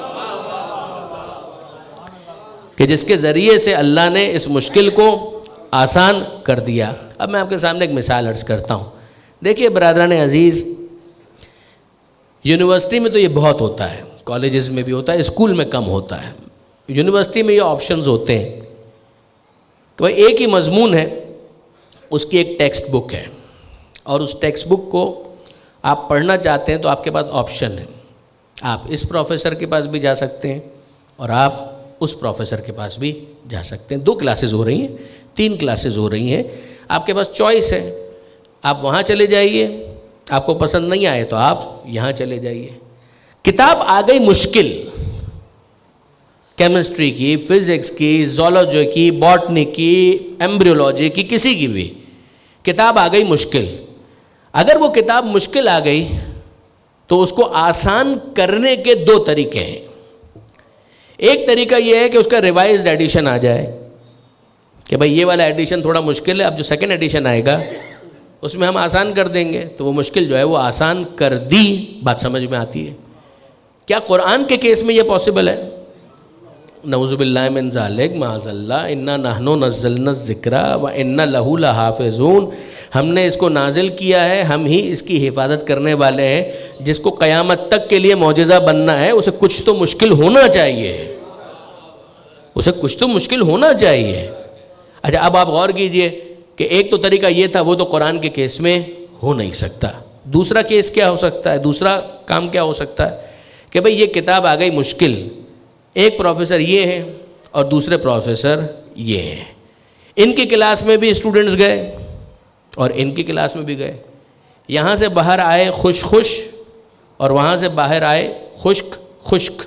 Speaker 2: کہ جس کے ذریعے سے اللہ نے اس مشکل کو آسان کر دیا. اب میں آپ کے سامنے ایک مثال عرض کرتا ہوں. دیکھیے برادران عزیز، یونیورسٹی میں تو یہ بہت ہوتا ہے، کالجز میں بھی ہوتا ہے، اسکول میں کم ہوتا ہے. یونیورسٹی میں یہ آپشنز ہوتے ہیں کہ بھائی ایک ہی مضمون ہے، اس کی ایک ٹیکسٹ بک ہے، اور اس ٹیکسٹ بک کو آپ پڑھنا چاہتے ہیں تو آپ کے پاس آپشن ہے. آپ اس پروفیسر کے پاس بھی جا سکتے ہیں اور آپ اس پروفیسر کے پاس بھی جا سکتے ہیں. دو کلاسز ہو رہی ہیں، تین کلاسز ہو رہی ہیں، آپ کے پاس چوائس ہے. آپ وہاں چلے جائیے، آپ کو پسند نہیں آئے تو آپ یہاں چلے جائیے. کتاب آ گئی مشکل، کیمسٹری کی، فزکس کی، زولوجی کی، باٹنی کی، ایمبریولوجی کی، کسی کی بھی کتاب آ گئی مشکل. اگر وہ کتاب مشکل آ گئی تو اس کو آسان کرنے کے دو طریقے ہیں. ایک طریقہ یہ ہے کہ اس کا ریوائزڈ ایڈیشن آ جائے کہ بھائی یہ والا ایڈیشن تھوڑا مشکل ہے، اب جو سیکنڈ ایڈیشن آئے گا اس میں ہم آسان کر دیں گے، تو وہ مشکل جو ہے وہ آسان کر دی. بات سمجھ میں آتی ہے؟ کیا قرآن کے کیس میں یہ پاسبل ہے؟ نعوذ باللہ من ذالک، معاذ اللہ. انا نحن نزلنا الذکر و انا لہ لحافظون. ہم نے اس کو نازل کیا ہے، ہم ہی اس کی حفاظت کرنے والے ہیں. جس کو قیامت تک کے لیے معجزہ بننا ہے اسے کچھ تو مشکل ہونا چاہیے، اسے کچھ تو مشکل ہونا چاہیے. اچھا اب آپ غور کیجئے کہ ایک تو طریقہ یہ تھا، وہ تو قرآن کے کیس میں ہو نہیں سکتا. دوسرا کیس کیا ہو سکتا ہے؟ دوسرا کام کیا ہو سکتا ہے کہ بھئی یہ کتاب آ گئی مشکل، ایک پروفیسر یہ ہیں اور دوسرے پروفیسر یہ ہیں. ان کی کلاس میں بھی اسٹوڈنٹس گئے اور ان کی کلاس میں بھی گئے. یہاں سے باہر آئے خوش خوش اور وہاں سے باہر آئے خشک خشک.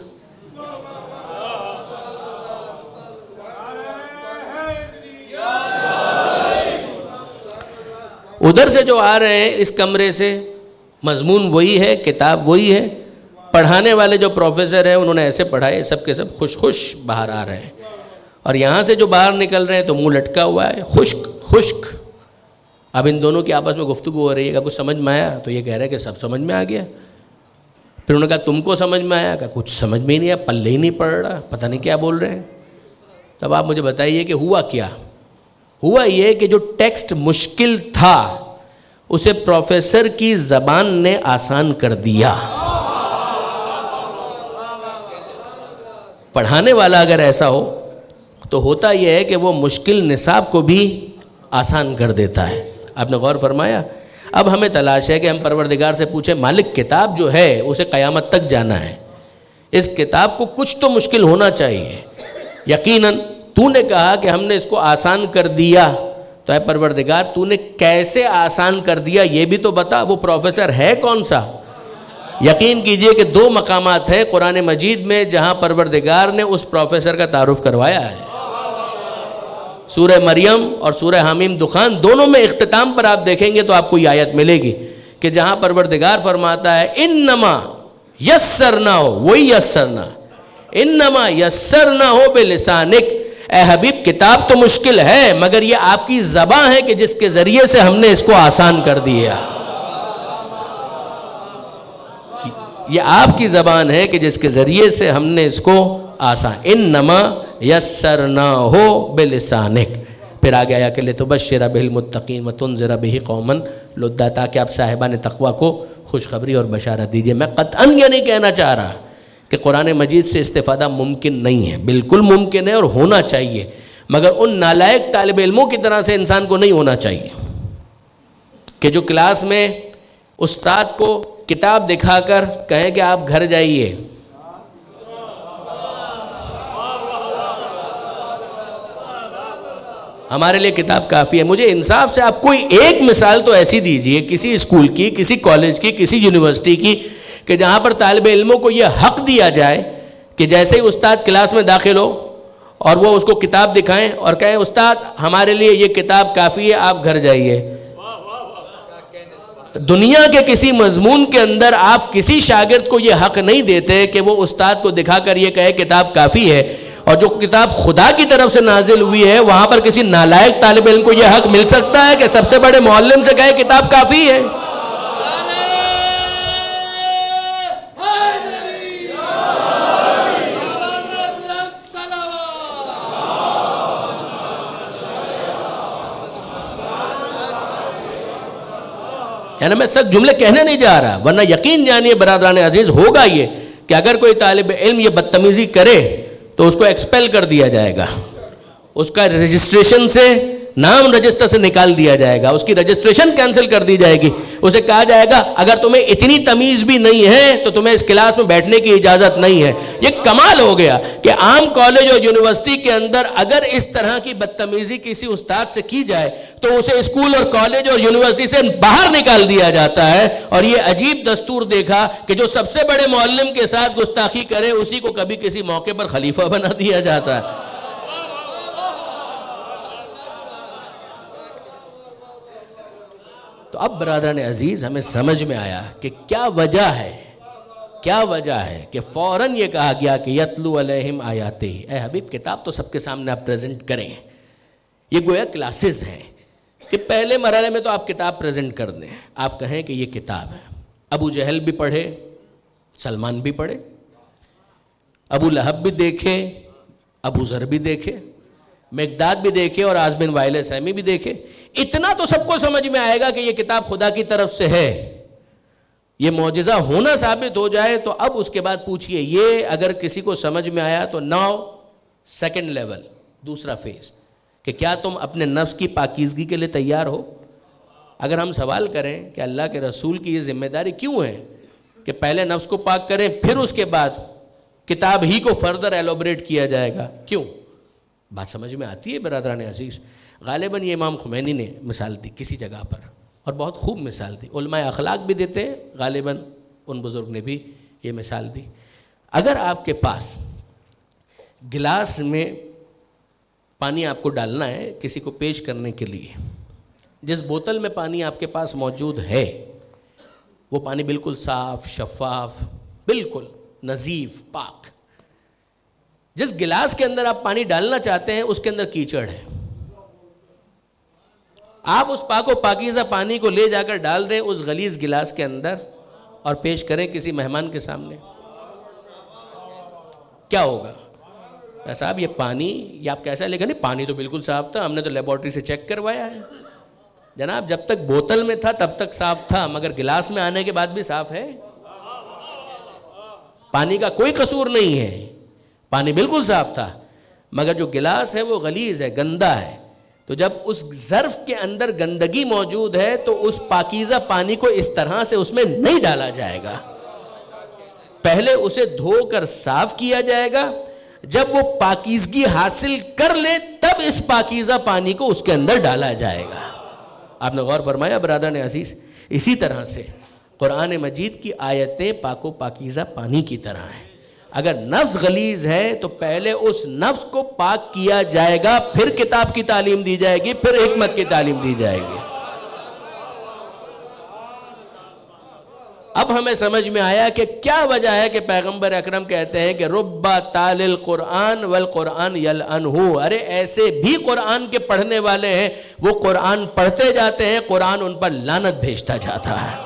Speaker 2: ادھر سے جو آ رہے ہیں اس کمرے سے مضمون وہی ہے، کتاب وہی ہے، پڑھانے والے جو پروفیسر ہیں انہوں نے ایسے پڑھائے، سب کے سب خوش خوش باہر آ رہے ہیں. اور یہاں سے جو باہر نکل رہے ہیں تو منہ لٹکا ہوا ہے، خشک خشک. اب ان دونوں کی آپس میں گفتگو ہو رہی ہے کہ کچھ سمجھ میں آیا؟ تو یہ کہہ رہے ہیں کہ سب سمجھ میں آ گیا. پھر انہوں نے کہا تم کو سمجھ میں آیا؟ کہ کچھ سمجھ میں ہی نہیں آیا، پلے ہی نہیں پڑ رہا، پتہ نہیں کیا بول رہے ہیں. تب آپ مجھے بتائیے کہ ہوا کیا؟ ہوا یہ کہ جو ٹیکسٹ مشکل تھا اسے پروفیسر کی زبان نے آسان کر دیا. پڑھانے والا اگر ایسا ہو تو ہوتا یہ ہے کہ وہ مشکل نصاب کو بھی آسان کر دیتا ہے. آپ نے غور فرمایا؟ اب ہمیں تلاش ہے کہ ہم پروردگار سے پوچھیں مالک کتاب جو ہے اسے قیامت تک جانا ہے، اس کتاب کو کچھ تو مشکل ہونا چاہیے. یقیناً تو نے کہا کہ ہم نے اس کو آسان کر دیا، تو اے پروردگار تو نے کیسے آسان کر دیا یہ بھی تو بتا. وہ پروفیسر ہے کون سا؟ یقین کیجئے کہ دو مقامات ہیں قرآن مجید میں جہاں پروردگار نے اس پروفیسر کا تعارف کروایا ہے. سورہ مریم اور سورہ حامیم دخان دونوں میں اختتام پر آپ دیکھیں گے تو آپ کو یہ آیت ملے گی کہ جہاں پروردگار فرماتا ہے انما یسرنا ہو، وہی یسرنا، انما یسرنا ہو بلسانک. اے حبیب کتاب تو مشکل ہے مگر یہ آپ کی زبان ہے کہ جس کے ذریعے سے ہم نے اس کو آسان کر دیا. یہ آپ کی زبان ہے کہ جس کے ذریعے سے ہم نے اس کو آسان. انما یسرناہ بلسانک. پھر آگے آیا کہ لتبشر بہ المتقین وتنذر بہ قوما لدا، تاکہ آپ صاحبان تقوی کو خوشخبری اور بشارت دیجئے. میں قطعاً یہ نہیں کہنا چاہ رہا کہ قرآن مجید سے استفادہ ممکن نہیں ہے، بالکل ممکن ہے اور ہونا چاہیے، مگر ان نالائق طالب علموں کی طرح سے انسان کو نہیں ہونا چاہیے کہ جو کلاس میں استاد کو کتاب دکھا کر کہیں کہ آپ گھر جائیے. ہمارے لیے کتاب کافی ہے. مجھے انصاف سے آپ کوئی ایک مثال تو ایسی دیجئے کسی اسکول کی، کسی کالج کی، کسی یونیورسٹی کی کہ جہاں پر طالب علموں کو یہ حق دیا جائے کہ جیسے ہی استاد کلاس میں داخل ہو اور وہ اس کو کتاب دکھائیں اور کہیں استاد ہمارے لیے یہ کتاب کافی ہے، آپ گھر جائیے. دنیا کے کسی مضمون کے اندر آپ کسی شاگرد کو یہ حق نہیں دیتے کہ وہ استاد کو دکھا کر یہ کہے کتاب کافی ہے، اور جو کتاب خدا کی طرف سے نازل ہوئی ہے وہاں پر کسی نالائق طالب علم کو یہ حق مل سکتا ہے کہ سب سے بڑے معلم سے کہے کتاب کافی ہے؟ یعنی میں سچ جملے کہنے نہیں جا رہا، ورنہ یقین جانیے برادران عزیز ہوگا یہ کہ اگر کوئی طالب علم یہ بدتمیزی کرے تو اس کو ایکسپیل کر دیا جائے گا، اس کا رجسٹریشن سے نام رجسٹر سے نکال دیا جائے گا، اس کی رجسٹریشن کینسل کر دی جائے گی، اسے کہا جائے گا اگر تمہیں اتنی تمیز بھی نہیں ہے تو تمہیں اس کلاس میں بیٹھنے کی اجازت نہیں ہے۔ یہ کمال ہو گیا کہ عام کالج اور یونیورسٹی کے اندر اگر اس طرح کی بدتمیزی کسی استاد سے کی جائے تو اسے اسکول اور کالج اور یونیورسٹی سے باہر نکال دیا جاتا ہے۔ اور یہ عجیب دستور دیکھا کہ جو سب سے بڑے معلم کے ساتھ گستاخی کرے اسی کو کبھی کسی موقع پر خلیفہ بنا دیا جاتا ہے۔ تو اب برادران عزیز ہمیں سمجھ میں آیا کہ کیا وجہ ہے کیا وجہ ہے کہ فوراً یہ کہا گیا کہ یتلو علیہم آیاتہ۔ اے حبیب کتاب تو سب کے سامنے آپ پریزنٹ کریں، یہ گویا کلاسز ہیں کہ پہلے مرحلے میں تو آپ کتاب پریزنٹ کر دیں، آپ کہیں کہ یہ کتاب ہے۔ ابو جہل بھی پڑھے، سلمان بھی پڑھے، ابو لہب بھی دیکھے، ابو ذر بھی دیکھے، مقداد بھی دیکھے اور عاص بن وائل سہمی بھی دیکھے۔ اتنا تو سب کو سمجھ میں آئے گا کہ یہ کتاب خدا کی طرف سے ہے، یہ معجزہ ہونا ثابت ہو جائے تو اب اس کے بعد پوچھئے یہ اگر کسی کو سمجھ میں آیا تو ناؤ سیکنڈ لیول، دوسرا فیز، کہ کیا تم اپنے نفس کی پاکیزگی کے لیے تیار ہو؟ اگر ہم سوال کریں کہ اللہ کے رسول کی یہ ذمہ داری کیوں ہے کہ پہلے نفس کو پاک کریں پھر اس کے بعد کتاب ہی کو فردر ایلوبریٹ کیا جائے گا، کیوں؟ بات سمجھ میں آتی ہے برادران عزیز؟ غالباً یہ امام خمینی نے مثال دی کسی جگہ پر، اور بہت خوب مثال دی، علماء اخلاق بھی دیتے ہیں، غالباً ان بزرگ نے بھی یہ مثال دی۔ اگر آپ کے پاس گلاس میں پانی آپ کو ڈالنا ہے کسی کو پیش کرنے کے لیے، جس بوتل میں پانی آپ کے پاس موجود ہے وہ پانی بالکل صاف، شفاف، بالکل نظیف، پاک، جس گلاس کے اندر آپ پانی ڈالنا چاہتے ہیں اس کے اندر کیچڑ ہے، آپ اس پاک و پاکیزہ پانی کو لے جا کر ڈال دیں اس غلیظ گلاس کے اندر اور پیش کریں کسی مہمان کے سامنے، کیا ہوگا؟ صاحب یہ پانی، یہ آپ کیسا لے گا؟ نہیں پانی تو بالکل صاف تھا، ہم نے تو لیبارٹری سے چیک کروایا ہے۔ جناب جب تک بوتل میں تھا تب تک صاف تھا، مگر گلاس میں آنے کے بعد بھی صاف ہے؟ پانی کا کوئی قصور نہیں ہے، پانی بالکل صاف تھا، مگر جو گلاس ہے وہ غلیظ ہے، گندا ہے۔ تو جب اس ظرف کے اندر گندگی موجود ہے تو اس پاکیزہ پانی کو اس طرح سے اس میں نہیں ڈالا جائے گا، پہلے اسے دھو کر صاف کیا جائے گا، جب وہ پاکیزگی حاصل کر لے تب اس پاکیزہ پانی کو اس کے اندر ڈالا جائے گا۔ آپ نے غور فرمایا برادران عزیز؟ اسی طرح سے قرآن مجید کی آیتیں پاک و پاکیزہ پانی کی طرح ہیں۔ اگر نفس غلیظ ہے تو پہلے اس نفس کو پاک کیا جائے گا، پھر کتاب کی تعلیم دی جائے گی، پھر حکمت کی تعلیم دی جائے گی۔ اب ہمیں سمجھ میں آیا کہ کیا وجہ ہے کہ پیغمبر اکرم کہتے ہیں کہ ربا تال القرآن والقرآن یلعنہ، ارے ایسے بھی قرآن کے پڑھنے والے ہیں، وہ قرآن پڑھتے جاتے ہیں، قرآن ان پر لعنت بھیجتا جاتا ہے،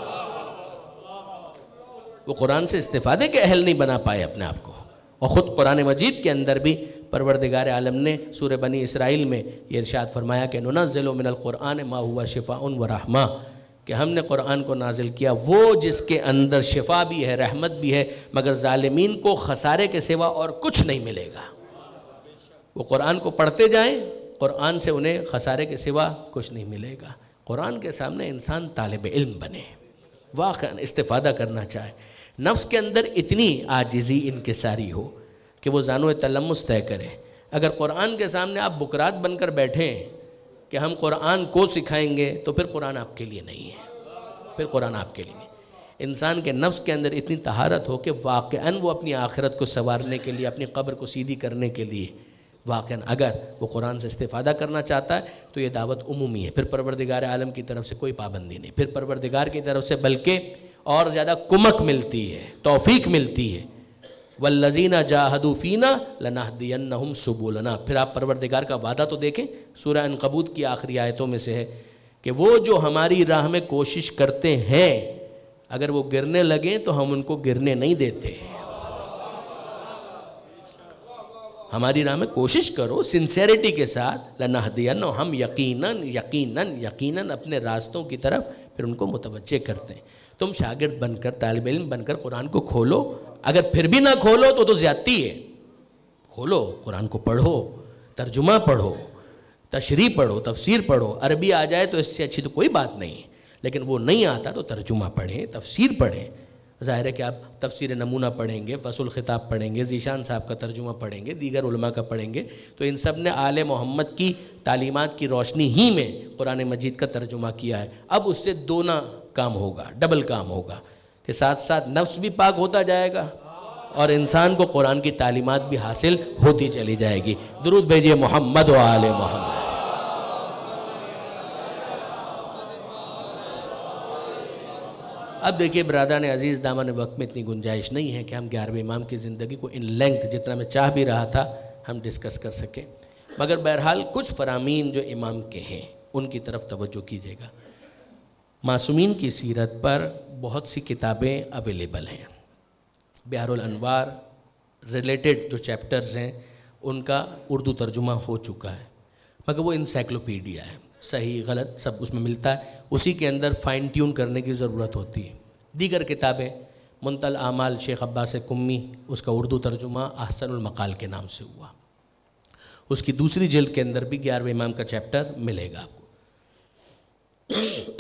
Speaker 2: وہ قرآن سے استفادے کے اہل نہیں بنا پائے اپنے آپ کو۔ اور خود قرآن مجید کے اندر بھی پروردگار عالم نے سورہ بنی اسرائیل میں یہ ارشاد فرمایا کہ ننزل من القرآن ما ہوا شفاء و رحمہ، کہ ہم نے قرآن کو نازل کیا وہ جس کے اندر شفا بھی ہے، رحمت بھی ہے، مگر ظالمین کو خسارے کے سوا اور کچھ نہیں ملے گا۔ وہ قرآن کو پڑھتے جائیں، قرآن سے انہیں خسارے کے سوا کچھ نہیں ملے گا۔ قرآن کے سامنے انسان طالب علم بنے، واقعاً استفادہ کرنا چاہے، نفس کے اندر اتنی عاجزی انکساری ہو کہ وہ زانو تلمس طے کرے۔ اگر قرآن کے سامنے آپ بکرات بن کر بیٹھیں کہ ہم قرآن کو سکھائیں گے تو پھر قرآن آپ کے لیے نہیں ہے، پھر قرآن آپ کے لیے نہیں۔ انسان کے نفس کے اندر اتنی طہارت ہو کہ واقعاً وہ اپنی آخرت کو سنوارنے کے لیے، اپنی قبر کو سیدھی کرنے کے لیے واقعاً اگر وہ قرآن سے استفادہ کرنا چاہتا ہے تو یہ دعوت عمومی ہے، پھر پروردگار عالم کی طرف سے کوئی پابندی نہیں، پھر پروردگار کی طرف سے بلکہ اور زیادہ کمک ملتی ہے، توفیق ملتی ہے۔ والذین جاہدوا فینا لنہدینہم سبلنا۔ پھر آپ پروردگار کا وعدہ تو دیکھیں، سورہ عنکبوت کی آخری آیتوں میں سے ہے کہ وہ جو ہماری راہ میں کوشش کرتے ہیں اگر وہ گرنے لگیں تو ہم ان کو گرنے نہیں دیتے۔ ہماری راہ میں کوشش کرو سنسیریٹی کے ساتھ، لنہدینہم، ہم یقیناً یقیناً یقیناً اپنے راستوں کی طرف پھر ان کو متوجہ کرتے ہیں۔ تم شاگرد بن کر، طالب علم بن کر قرآن کو کھولو، اگر پھر بھی نہ کھولو تو تو زیادتی ہے۔ کھولو، قرآن کو پڑھو، ترجمہ پڑھو، تشریح پڑھو، تفسیر پڑھو۔ عربی آ جائے تو اس سے اچھی تو کوئی بات نہیں، لیکن وہ نہیں آتا تو ترجمہ پڑھیں، تفسیر پڑھیں۔ ظاہر ہے کہ آپ تفسیر نمونہ پڑھیں گے، فصل خطاب پڑھیں گے، ذیشان صاحب کا ترجمہ پڑھیں گے، دیگر علماء کا پڑھیں گے، تو ان سب نے آل محمد کی تعلیمات کی روشنی ہی میں قرآن مجید کا ترجمہ کیا ہے۔ اب اس سے دونا کام ہوگا، ڈبل کام ہوگا کہ ساتھ ساتھ نفس بھی پاک ہوتا جائے گا اور انسان کو قرآن کی تعلیمات بھی حاصل ہوتی چلی جائے گی۔ درود بھیجئے محمد و آل محمد۔ اب دیکھیے برادران عزیز، دامن وقت میں اتنی گنجائش نہیں ہے کہ ہم گیارہویں امام کی زندگی کو ان لینگتھ جتنا میں چاہ بھی رہا تھا ہم ڈسکس کر سکیں، مگر بہرحال کچھ فرامین جو امام کے ہیں ان کی طرف توجہ کیجیے گا۔ معصومین کی سیرت پر بہت سی کتابیں اویلیبل ہیں، بحر الانوار ریلیٹڈ جو چیپٹرز ہیں ان کا اردو ترجمہ ہو چکا ہے، مگر وہ انسائکلوپیڈیا ہے، صحیح غلط سب اس میں ملتا ہے، اسی کے اندر فائن ٹیون کرنے کی ضرورت ہوتی ہے۔ دیگر کتابیں، منتهى الاعمال شیخ عباس قمی، اس کا اردو ترجمہ احسن المقال کے نام سے ہوا، اس کی دوسری جلد کے اندر بھی گیارہویں امام کا چیپٹر ملے گا آپ کو۔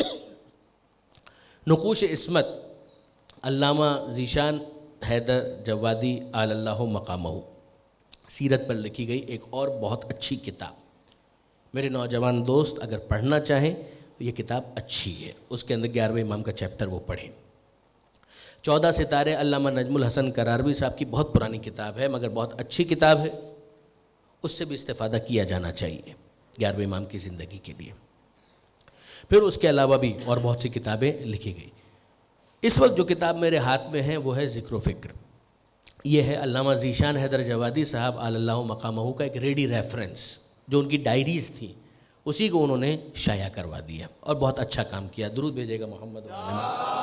Speaker 2: نقوش عصمت، علامہ ذیشان حیدر جوادی آل اللہ مقامہ، سیرت پر لکھی گئی ایک اور بہت اچھی کتاب۔ میرے نوجوان دوست اگر پڑھنا چاہیں تو یہ کتاب اچھی ہے، اس کے اندر گیارہویں امام کا چیپٹر وہ پڑھیں۔ چودہ ستارے علامہ نجم الحسن قراروی صاحب کی بہت پرانی کتاب ہے مگر بہت اچھی کتاب ہے، اس سے بھی استفادہ کیا جانا چاہیے گیارہویں امام کی زندگی کے لیے۔ پھر اس کے علاوہ بھی اور بہت سی کتابیں لکھی گئی۔ اس وقت جو کتاب میرے ہاتھ میں ہے وہ ہے ذکر و فکر، یہ ہے علامہ ذیشان حیدر جوادی صاحب آل اللہ مقامہ کا ایک ریڈی ریفرنس، جو ان کی ڈائریز تھی اسی کو انہوں نے شائع کروا دیا اور بہت اچھا کام کیا۔ درود بھیجے گا محمد و آل محمد۔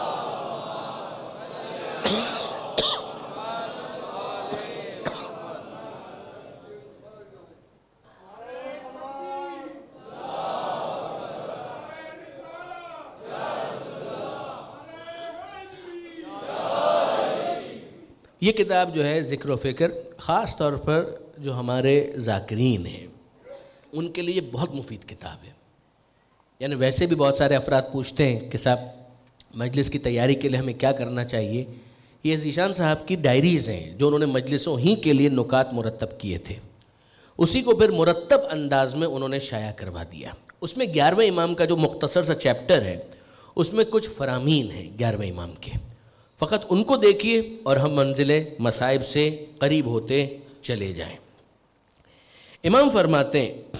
Speaker 2: یہ کتاب جو ہے ذکر و فکر، خاص طور پر جو ہمارے ذاکرین ہیں ان کے لیے بہت مفید کتاب ہے۔ یعنی ویسے بھی بہت سارے افراد پوچھتے ہیں کہ صاحب مجلس کی تیاری کے لیے ہمیں کیا کرنا چاہیے۔ یہ ذیشان صاحب کی ڈائریز ہیں جو انہوں نے مجلسوں ہی کے لیے نکات مرتب کیے تھے، اسی کو پھر مرتب انداز میں انہوں نے شائع کروا دیا۔ اس میں گیارہویں امام کا جو مختصر سا چیپٹر ہے اس میں کچھ فرامین ہیں گیارہویں امام کے، فقط ان کو دیکھیے اور ہم منزل مصائب سے قریب ہوتے چلے جائیں۔ امام فرماتے ہیں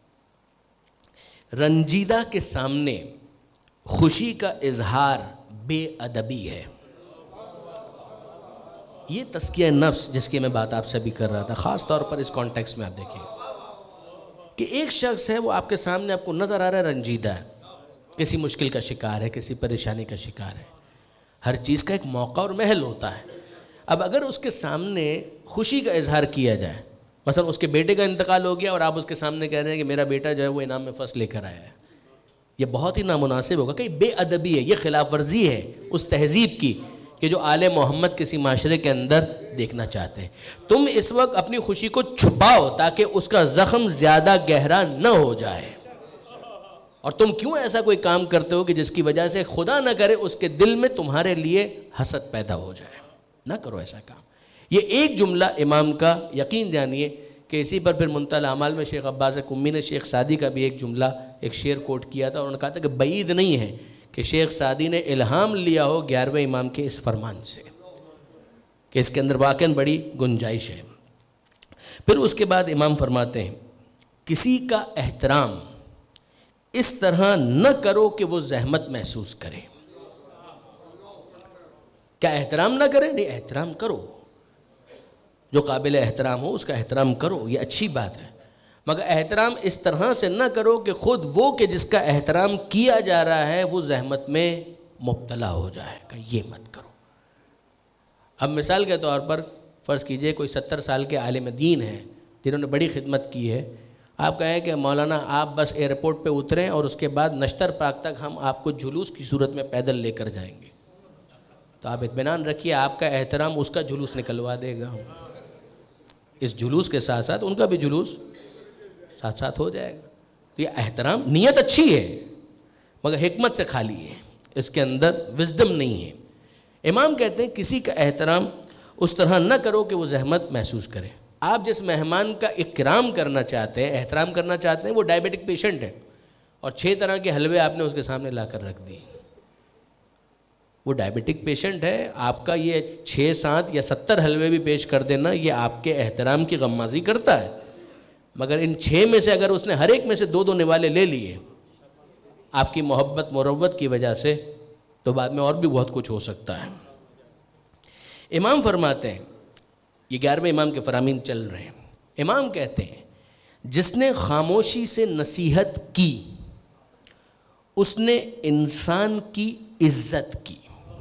Speaker 2: رنجیدہ کے سامنے خوشی کا اظہار بے ادبی ہے۔ یہ تزکیہ نفس جس کی میں بات آپ سے بھی کر رہا تھا، خاص طور پر اس کانٹیکس میں آپ دیکھیں کہ ایک شخص ہے وہ آپ کے سامنے آپ کو نظر آ رہا ہے رنجیدہ ہے، کسی مشکل کا شکار ہے، کسی پریشانی کا شکار ہے۔ ہر چیز کا ایک موقع اور محل ہوتا ہے۔ اب اگر اس کے سامنے خوشی کا اظہار کیا جائے، مثلا اس کے بیٹے کا انتقال ہو گیا اور آپ اس کے سامنے کہہ رہے ہیں کہ میرا بیٹا جو ہے وہ انعام میں فرسٹ لے کر آیا ہے، یہ بہت ہی نامناسب ہوگا کہ بے ادبی ہے، یہ خلاف ورزی ہے اس تہذیب کی کہ جو آل محمد کسی معاشرے کے اندر دیکھنا چاہتے ہیں۔ تم اس وقت اپنی خوشی کو چھپاؤ تاکہ اس کا زخم زیادہ گہرا نہ ہو جائے، اور تم کیوں ایسا کوئی کام کرتے ہو کہ جس کی وجہ سے خدا نہ کرے اس کے دل میں تمہارے لیے حسد پیدا ہو جائے، نہ کرو ایسا کام۔ یہ ایک جملہ امام کا یقین جانیے کہ اسی پر پھر منتهى الاعمال میں شیخ عباس قمی نے شیخ سعدی کا بھی ایک جملہ ایک شعر کوٹ کیا تھا، اور انہوں نے کہا تھا کہ بعید نہیں ہے کہ شیخ سعدی نے الہام لیا ہو گیارہویں امام کے اس فرمان سے، کہ اس کے اندر واقعاً بڑی گنجائش ہے۔ پھر اس کے بعد امام فرماتے ہیں کسی کا احترام اس طرح نہ کرو کہ وہ زحمت محسوس کرے. کیا احترام نہ کرے؟ نہیں، احترام کرو. جو قابل احترام ہو اس کا احترام کرو، یہ اچھی بات ہے، مگر احترام اس طرح سے نہ کرو کہ خود وہ کہ جس کا احترام کیا جا رہا ہے وہ زحمت میں مبتلا ہو جائے گا. یہ مت کرو. اب مثال کے طور پر فرض کیجئے کوئی ستر سال کے عالم دین ہیں جنہوں نے بڑی خدمت کی ہے. آپ کہیں کہ مولانا آپ بس ایئرپورٹ پہ اتریں اور اس کے بعد نشتر پاک تک ہم آپ کو جلوس کی صورت میں پیدل لے کر جائیں گے، تو آپ اطمینان رکھیے آپ کا احترام اس کا جلوس نکلوا دے گا. اس جلوس کے ساتھ ساتھ ان کا بھی جلوس ساتھ ساتھ ہو جائے گا. تو یہ احترام، نیت اچھی ہے مگر حکمت سے خالی ہے، اس کے اندر وزڈم نہیں ہے. امام کہتے ہیں کسی کا احترام اس طرح نہ کرو کہ وہ زحمت محسوس کرے. آپ جس مہمان کا اکرام کرنا چاہتے ہیں، احترام کرنا چاہتے ہیں، وہ ڈائبیٹک پیشنٹ ہے اور چھ طرح کے حلوے آپ نے اس کے سامنے لا کر رکھ دی. وہ ڈائبیٹک پیشنٹ ہے، آپ کا یہ چھ سات یا ستر حلوے بھی پیش کر دینا یہ آپ کے احترام کی غمازی کرتا ہے. مگر ان چھ میں سے اگر اس نے ہر ایک میں سے دو دو نوالے لے لیے آپ کی محبت مروت کی وجہ سے، تو بعد میں اور بھی بہت کچھ ہو سکتا ہے. امام فرماتے ہیں، یہ گیارہویں امام کے فرامین چل رہے ہیں. امام کہتے ہیں جس نے خاموشی سے نصیحت کی اس نے انسان کی عزت کی،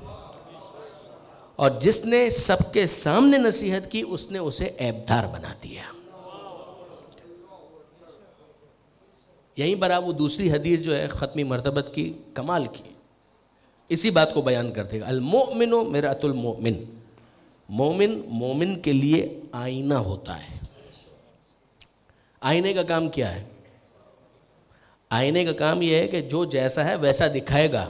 Speaker 2: اور جس نے سب کے سامنے نصیحت کی اس نے اسے عیبدار بنا دیا. یہیں پر آپ وہ دوسری حدیث جو ہے ختمی مرتبت کی کمال کی اسی بات کو بیان کرتے ہیں. المؤمن مرآۃ المؤمن، مومن مومن کے لیے آئینہ ہوتا ہے. آئینے کا کام کیا ہے؟ آئینے کا کام یہ ہے کہ جو جیسا ہے ویسا دکھائے گا،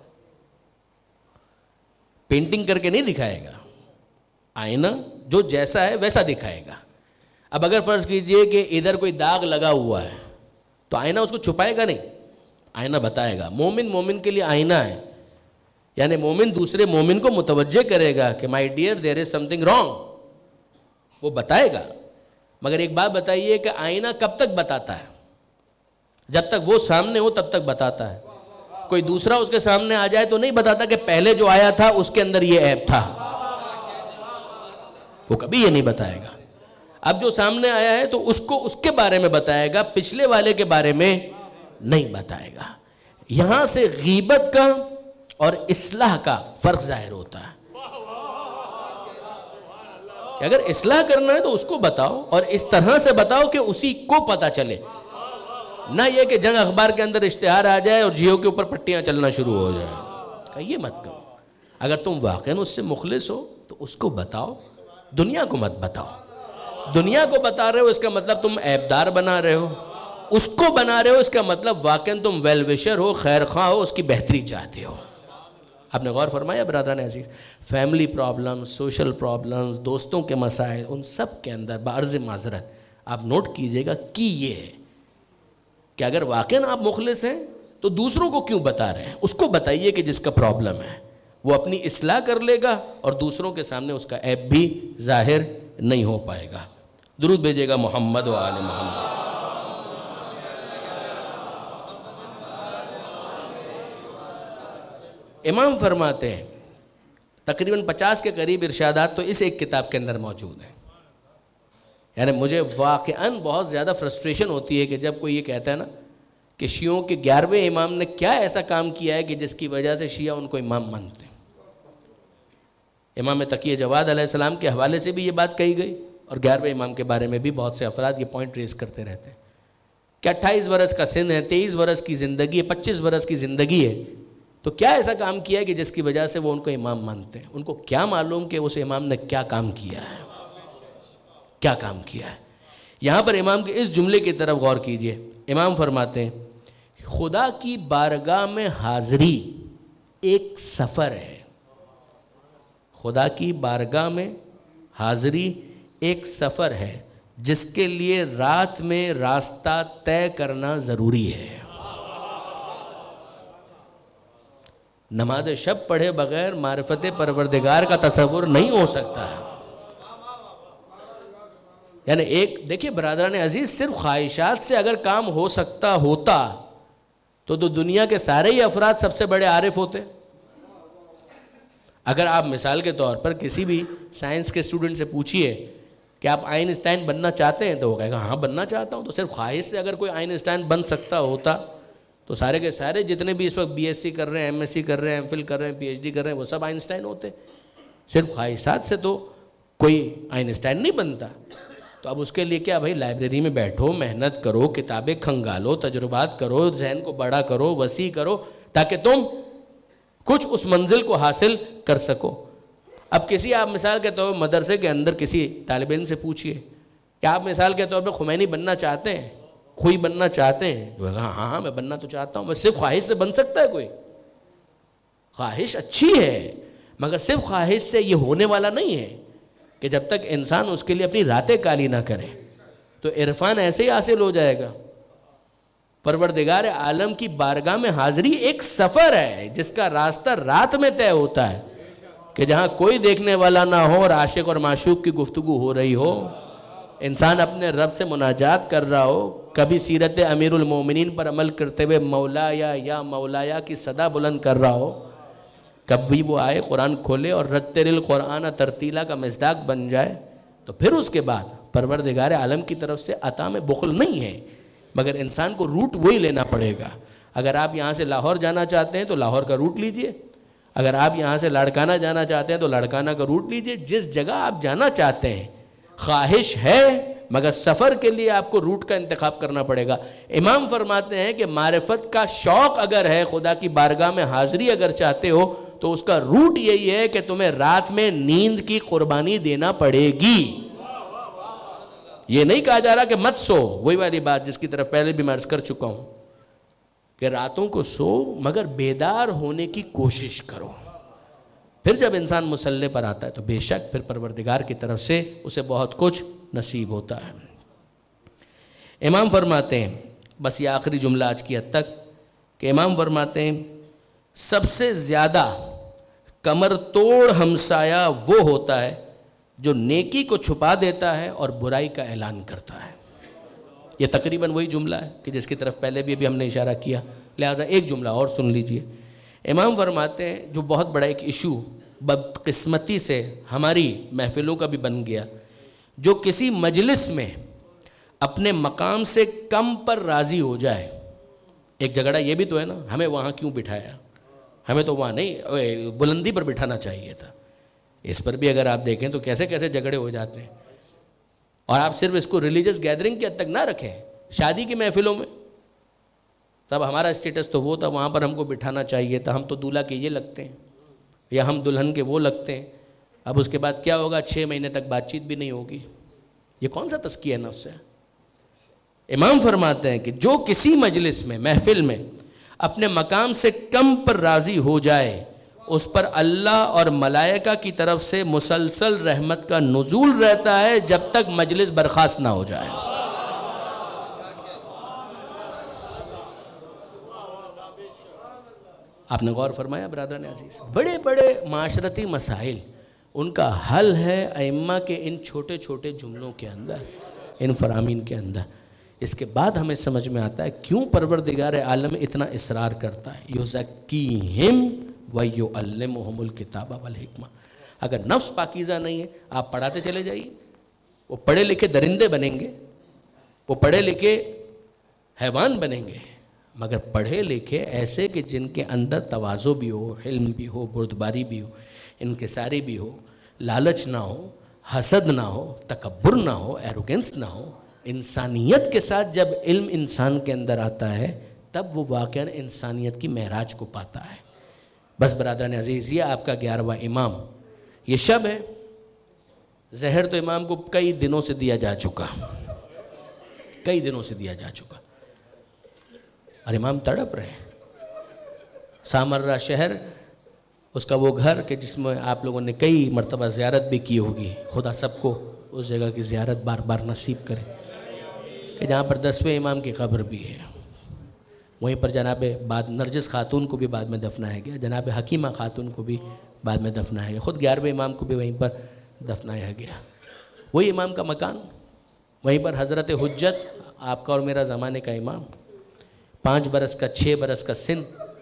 Speaker 2: پینٹنگ کر کے نہیں دکھائے گا. آئینہ جو جیسا ہے ویسا دکھائے گا. اب اگر فرض کیجئے کہ ادھر کوئی داغ لگا ہوا ہے تو آئینہ اس کو چھپائے گا نہیں، آئینہ بتائے گا. مومن مومن کے لیے آئینہ ہے، یعنی مومن دوسرے مومن کو متوجہ کرے گا کہ my dear there is something wrong, وہ بتائے گا. مگر ایک بات بتائیے کہ آئینہ کب تک بتاتا ہے؟ جب تک وہ سامنے ہو تب تک بتاتا ہے. کوئی دوسرا اس کے سامنے آ جائے تو نہیں بتاتا کہ پہلے جو آیا تھا اس کے اندر یہ عیب تھا، وہ کبھی یہ نہیں بتائے گا. اب جو سامنے آیا ہے تو اس کو اس کے بارے میں بتائے گا، پچھلے والے کے بارے میں نہیں بتائے گا. یہاں سے غیبت کا اور اصلاح کا فرق ظاہر ہوتا ہے کہ اگر اصلاح کرنا ہے تو اس کو بتاؤ اور اس طرح سے بتاؤ کہ اسی کو پتا چلے، نہ یہ کہ جنگ اخبار کے اندر اشتہار آ جائے اور جیو کے اوپر پٹیاں چلنا شروع ہو جائے. کہ یہ مت کرو. اگر تم واقعاً اس سے مخلص ہو تو اس کو بتاؤ، دنیا کو مت بتاؤ. دنیا کو بتا رہے ہو اس کا مطلب تم عیبدار بنا رہے ہو، اس کو بنا رہے ہو اس کا مطلب واقعاً تم ویل وشر ہو، خیر خواہ ہو، اس کی بہتری چاہتے ہو. آپ نے غور فرمایا برادران عزیز؟ فیملی پرابلم، سوشل پرابلمز، دوستوں کے مسائل، ان سب کے اندر بعرض معذرت آپ نوٹ کیجئے گا کہ یہ ہے کہ اگر واقعاً آپ مخلص ہیں تو دوسروں کو کیوں بتا رہے ہیں؟ اس کو بتائیے کہ جس کا پرابلم ہے وہ اپنی اصلاح کر لے گا اور دوسروں کے سامنے اس کا عیب بھی ظاہر نہیں ہو پائے گا. درود بھیجے گا محمد و آل محمد. امام فرماتے ہیں تقریباً پچاس کے قریب ارشادات تو اس ایک کتاب کے اندر موجود ہیں. یعنی مجھے واقعاً بہت زیادہ فرسٹریشن ہوتی ہے کہ جب کوئی یہ کہتا ہے نا کہ شیعوں کے گیارہویں امام نے کیا ایسا کام کیا ہے کہ جس کی وجہ سے شیعہ ان کو امام مانتے ہیں. امام تقی جواد علیہ السلام کے حوالے سے بھی یہ بات کہی گئی اور گیارہویں امام کے بارے میں بھی بہت سے افراد یہ پوائنٹ ریز کرتے رہتے ہیں کہ اٹھائیس برس کا سن ہے، تیئیس برس کی زندگی ہے، پچیس برس کی زندگی ہے، تو کیا ایسا کام کیا ہے کہ جس کی وجہ سے وہ ان کو امام مانتے ہیں. ان کو کیا معلوم کہ اس امام نے کیا کام کیا ہے، کیا کام کیا ہے. یہاں پر امام کے اس جملے کی طرف غور کیجئے. امام فرماتے ہیں خدا کی بارگاہ میں حاضری ایک سفر ہے. خدا کی بارگاہ میں حاضری ایک سفر ہے جس کے لیے رات میں راستہ طے کرنا ضروری ہے. نماز شب پڑھے بغیر معرفت پروردگار کا تصور نہیں ہو سکتا ہے. یعنی ایک دیکھیے برادران عزیز، صرف خواہشات سے اگر کام ہو سکتا ہوتا تو تو دنیا کے سارے ہی افراد سب سے بڑے عارف ہوتے. اگر آپ مثال کے طور پر کسی بھی سائنس کے اسٹوڈنٹ سے پوچھئے کہ آپ آئنسٹائن بننا چاہتے ہیں تو وہ کہے گا ہاں بننا چاہتا ہوں. تو صرف خواہش سے اگر کوئی آئنسٹائن بن سکتا ہوتا تو سارے کے سارے جتنے بھی اس وقت بی ایس سی کر رہے ہیں، ایم ایس سی کر رہے ہیں، ایم فل کر رہے ہیں، پی ایچ ڈی کر رہے ہیں، وہ سب آئنسٹائن ہوتے. صرف خواہشات سے تو کوئی آئنسٹائن نہیں بنتا. تو اب اس کے لیے کیا بھائی، لائبریری میں بیٹھو، محنت کرو، کتابیں کھنگالو، تجربات کرو، ذہن کو بڑا کرو، وسیع کرو، تاکہ تم کچھ اس منزل کو حاصل کر سکو. اب کسی آپ مثال کے طور پر مدرسے کے اندر کسی طالب علم سے پوچھئے کہ آپ مثال کے طور پر خمینی بننا چاہتے ہیں، کوئی بننا چاہتے ہیں؟ وہ کہا ہاں ہاں میں بننا تو چاہتا ہوں. بس صرف خواہش سے بن سکتا ہے کوئی؟ خواہش اچھی ہے مگر صرف خواہش سے یہ ہونے والا نہیں ہے کہ جب تک انسان اس کے لیے اپنی راتیں کالی نہ کرے تو عرفان ایسے ہی حاصل ہو جائے گا. پروردگار عالم کی بارگاہ میں حاضری ایک سفر ہے جس کا راستہ رات میں طے ہوتا ہے، کہ جہاں کوئی دیکھنے والا نہ ہو اور عاشق اور معشوق کی گفتگو ہو رہی ہو، انسان اپنے رب سے مناجات کر رہا ہو، کبھی سیرت امیر المومنین پر عمل کرتے ہوئے مولایا یا مولایا کی صدا بلند کر رہا ہو، کبھی وہ آئے قرآن کھولے اور رتل القرآن ترتیلا کا مصداق بن جائے. تو پھر اس کے بعد پروردگار عالم کی طرف سے عطا میں بخل نہیں ہے، مگر انسان کو روٹ وہی لینا پڑے گا. اگر آپ یہاں سے لاہور جانا چاہتے ہیں تو لاہور کا روٹ لیجئے، اگر آپ یہاں سے لاڑکانہ جانا چاہتے ہیں تو لاڑکانہ کا روٹ لیجئے. جس جگہ آپ جانا چاہتے ہیں خواہش ہے مگر سفر کے لیے آپ کو روٹ کا انتخاب کرنا پڑے گا. امام فرماتے ہیں کہ معرفت کا شوق اگر ہے، خدا کی بارگاہ میں حاضری اگر چاہتے ہو تو اس کا روٹ یہی ہے کہ تمہیں رات میں نیند کی قربانی دینا پڑے گی. یہ نہیں کہا جا رہا کہ مت سو، وہی والی بات جس کی طرف پہلے بھی میں عرض کر چکا ہوں کہ راتوں کو سو مگر بیدار ہونے کی کوشش کرو. پھر جب انسان مسلح پر آتا ہے تو بے شک پھر پروردگار کی طرف سے اسے بہت کچھ نصیب ہوتا ہے. امام فرماتے ہیں، بس یہ آخری جملہ آج کی حد تک، کہ امام فرماتے ہیں سب سے زیادہ کمر توڑ ہمسایہ وہ ہوتا ہے جو نیکی کو چھپا دیتا ہے اور برائی کا اعلان کرتا ہے. یہ تقریباً وہی جملہ ہے کہ جس کی طرف پہلے بھی ابھی ہم نے اشارہ کیا، لہٰذا ایک جملہ اور سن لیجئے. امام فرماتے ہیں جو بہت بڑا ایک ایشو بدقسمتی سے ہماری محفلوں کا بھی بن گیا، جو کسی مجلس میں اپنے مقام سے کم پر راضی ہو جائے. ایک جھگڑا یہ بھی تو ہے نا، ہمیں وہاں کیوں بٹھایا، ہمیں تو وہاں نہیں، بلندی پر بٹھانا چاہیے تھا. اس پر بھی اگر آپ دیکھیں تو کیسے کیسے جھگڑے ہو جاتے ہیں. اور آپ صرف اس کو ریلیجس گیدرنگ کے حد تک نہ رکھیں، شادی کی محفلوں میں تب ہمارا اسٹیٹس تو وہ تھا، وہاں پر ہم کو بٹھانا چاہیے تھا، ہم تو دولہا کے یہ لگتے ہیں یا ہم دلہن کے وہ لگتے ہیں. اب اس کے بعد کیا ہوگا، چھ مہینے تک بات چیت بھی نہیں ہوگی. یہ کون سا تزکیہ نفس ہے؟ امام فرماتے ہیں کہ جو کسی مجلس میں، محفل میں اپنے مقام سے کم پر راضی ہو جائے، اس پر اللہ اور ملائکہ کی طرف سے مسلسل رحمت کا نزول رہتا ہے جب تک مجلس برخاست نہ ہو جائے. آپ نے غور فرمایا برادران عزیز، بڑے بڑے معاشرتی مسائل ان کا حل ہے ائمہ کے ان چھوٹے چھوٹے جملوں کے اندر، ان فرامین کے اندر. اس کے بعد ہمیں سمجھ میں آتا ہے کیوں پروردگار عالم اتنا اصرار کرتا ہے، یُزَکِّیہِم وَیُعَلِّمُہُمُ الْکِتَابَ وَالْحِکْمَہ. اگر نفس پاکیزہ نہیں ہے، آپ پڑھاتے چلے جائیے، وہ پڑھے لکھے درندے بنیں گے، وہ پڑھے لکھے حیوان بنیں گے، مگر پڑھے لکھے ایسے کہ جن کے اندر تواضع بھی ہو، علم بھی ہو، بردباری بھی ہو، انکساری بھی ہو، لالچ نہ ہو، حسد نہ ہو، تکبر نہ ہو، ایروگنس نہ ہو. انسانیت کے ساتھ جب علم انسان کے اندر آتا ہے تب وہ واقعاً انسانیت کی معراج کو پاتا ہے. بس برادران عزیز، یہ آپ کا گیارہواں امام، یہ شب ہے. زہر تو امام کو کئی دنوں سے دیا جا چکا، کئی دنوں سے دیا جا چکا اور امام تڑپ رہے. سامرہ شہر، اس کا وہ گھر کہ جس میں آپ لوگوں نے کئی مرتبہ زیارت بھی کی ہوگی، خدا سب کو اس جگہ کی زیارت بار بار نصیب کرے، کہ جہاں پر دسویں امام کی قبر بھی ہے. وہیں پر جناب بعد نرجس خاتون کو بھی بعد میں دفنایا گیا، جناب حکیمہ خاتون کو بھی بعد میں دفنایا گیا، خود گیارہویں امام کو بھی وہیں پر دفنایا گیا. وہی امام کا مکان وہیں پر حضرت حجت آپ کا اور میرا زمانے کا امام، پانچ برس کا، چھ برس کا سن،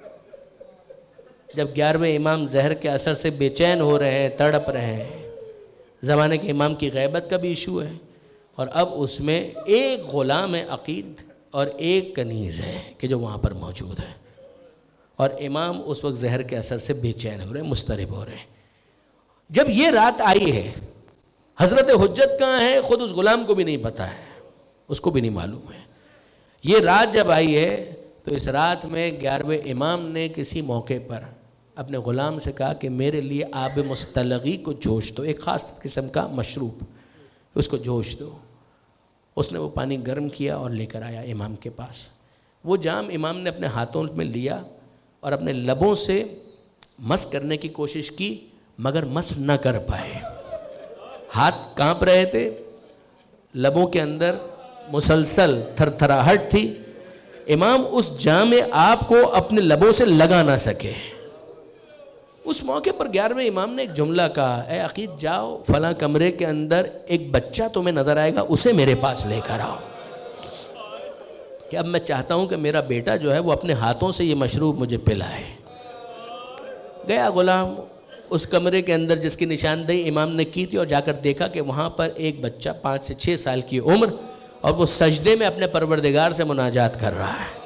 Speaker 2: جب گیارہویں امام زہر کے اثر سے بے چین ہو رہے ہیں، تڑپ رہے ہیں، زمانے کے امام کی غیبت کا بھی ایشو ہے، اور اب اس میں ایک غلام ہے عقید اور ایک کنیز ہے کہ جو وہاں پر موجود ہے، اور امام اس وقت زہر کے اثر سے بے چین ہو رہے ہیں، مضطرب ہو رہے ہیں۔ جب یہ رات آئی ہے، حضرت حجت کہاں ہے خود اس غلام کو بھی نہیں پتہ ہے، اس کو بھی نہیں معلوم ہے۔ یہ رات جب آئی ہے تو اس رات میں گیارہویں امام نے کسی موقع پر اپنے غلام سے کہا کہ میرے لیے آب مستلقی کو جوش دو، ایک خاص قسم کا مشروب، اس کو جوش دو۔ اس نے وہ پانی گرم کیا اور لے کر آیا امام کے پاس۔ وہ جام امام نے اپنے ہاتھوں میں لیا اور اپنے لبوں سے مس کرنے کی کوشش کی، مگر مس نہ کر پائے، ہاتھ کانپ رہے تھے، لبوں کے اندر مسلسل تھر تھراہٹ تھی۔ امام اس جام آپ کو اپنے لبوں سے لگا نہ سکے۔ اس موقع پر گیارہویں امام نے ایک جملہ کہا، اے عقید جاؤ فلاں کمرے کے اندر ایک بچہ تمہیں نظر آئے گا، اسے میرے پاس لے کر آؤ، کہ اب میں چاہتا ہوں کہ میرا بیٹا جو ہے وہ اپنے ہاتھوں سے یہ مشروب مجھے پلائے۔ گیا غلام اس کمرے کے اندر جس کی نشاندہی امام نے کی تھی، اور جا کر دیکھا کہ وہاں پر ایک بچہ پانچ سے چھ سال کی عمر، اور وہ سجدے میں اپنے پروردگار سے مناجات کر رہا ہے۔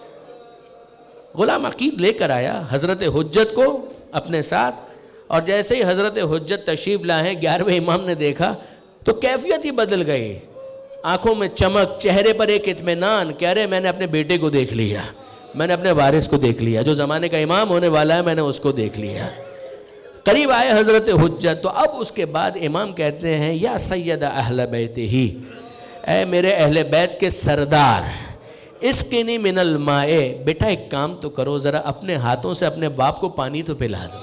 Speaker 2: غلام عقید لے کر آیا حضرت حجت کو اپنے ساتھ، اور جیسے ہی حضرت حجت تشریف لائے گیارہویں امام نے دیکھا تو کیفیت ہی بدل گئی، آنکھوں میں چمک، چہرے پر ایک اطمینان، کہہ رہے میں نے اپنے بیٹے کو دیکھ لیا، میں نے اپنے وارث کو دیکھ لیا، جو زمانے کا امام ہونے والا ہے میں نے اس کو دیکھ لیا۔ قریب آئے حضرت حجت، تو اب اس کے بعد امام کہتے ہیں یا سید اہل بیت ہی، اے میرے اہل بیت کے سردار، اسقنی من الماء، بیٹا ایک کام تو کرو، ذرا اپنے ہاتھوں سے اپنے باپ کو پانی تو پلا دو۔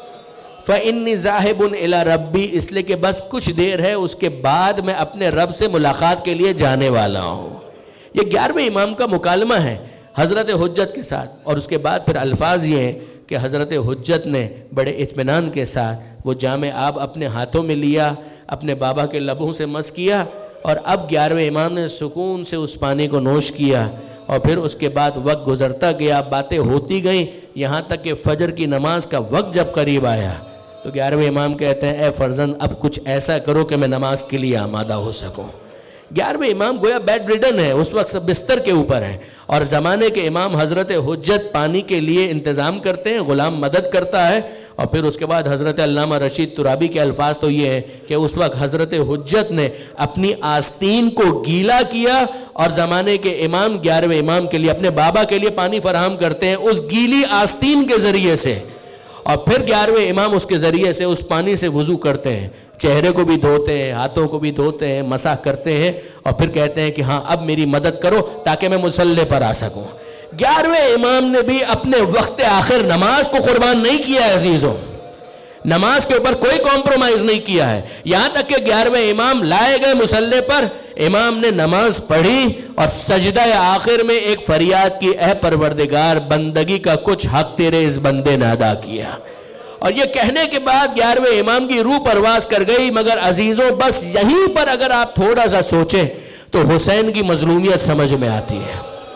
Speaker 2: فإنی ذاہب الی ربی، اس لیے کہ بس کچھ دیر ہے، اس کے بعد میں اپنے رب سے ملاقات کے لیے جانے والا ہوں۔ یہ گیارہویں امام کا مکالمہ ہے حضرت حجت کے ساتھ، اور اس کے بعد پھر الفاظ یہ ہیں کہ حضرت حجت نے بڑے اطمینان کے ساتھ وہ جام آب اپنے ہاتھوں میں لیا، اپنے بابا کے لبوں سے مس کیا، اور اب گیارہویں امام نے سکون سے اس پانی کو نوش کیا، اور پھر اس کے بعد وقت گزرتا گیا، باتیں ہوتی گئیں، یہاں تک کہ فجر کی نماز کا وقت جب قریب آیا تو گیارہویں امام کہتے ہیں اے فرزند اب کچھ ایسا کرو کہ میں نماز کے لیے آمادہ ہو سکوں۔ گیارہویں امام گویا بیڈ ریڈن ہے، اس وقت سب بستر کے اوپر ہیں، اور زمانے کے امام حضرت حجت پانی کے لیے انتظام کرتے ہیں، غلام مدد کرتا ہے، اور پھر اس کے بعد حضرت علامہ رشید ترابی کے الفاظ تو یہ ہیں کہ اس وقت حضرت حجت نے اپنی آستین کو گیلا کیا، اور زمانے کے امام گیارہویں امام کے لیے اپنے بابا کے لیے پانی فراہم کرتے ہیں اس گیلی آستین کے ذریعے سے، اور پھر گیارہویں امام اس کے ذریعے سے اس پانی سے وضو کرتے ہیں، چہرے کو بھی دھوتے ہیں، ہاتھوں کو بھی دھوتے ہیں، مسح کرتے ہیں، اور پھر کہتے ہیں کہ ہاں اب میری مدد کرو تاکہ میں مصلی پر آ سکوں۔ گیارہویں امام نے بھی اپنے وقت آخر نماز کو قربان نہیں کیا ہے عزیزوں، نماز کے اوپر کوئی کمپرومائز نہیں کیا ہے، یہاں تک کہ گیارہویں امام لائے گئے مصلی پر، امام نے نماز پڑھی اور سجدہ آخر میں ایک فریاد کی، اے پروردگار بندگی کا کچھ حق تیرے اس بندے نے ادا کیا، اور یہ کہنے کے بعد گیارہویں امام کی روح پرواز کر گئی۔ مگر عزیزوں بس یہیں پر اگر آپ تھوڑا سا سوچیں تو حسین کی مظلومیت سمجھ میں آتی ہے،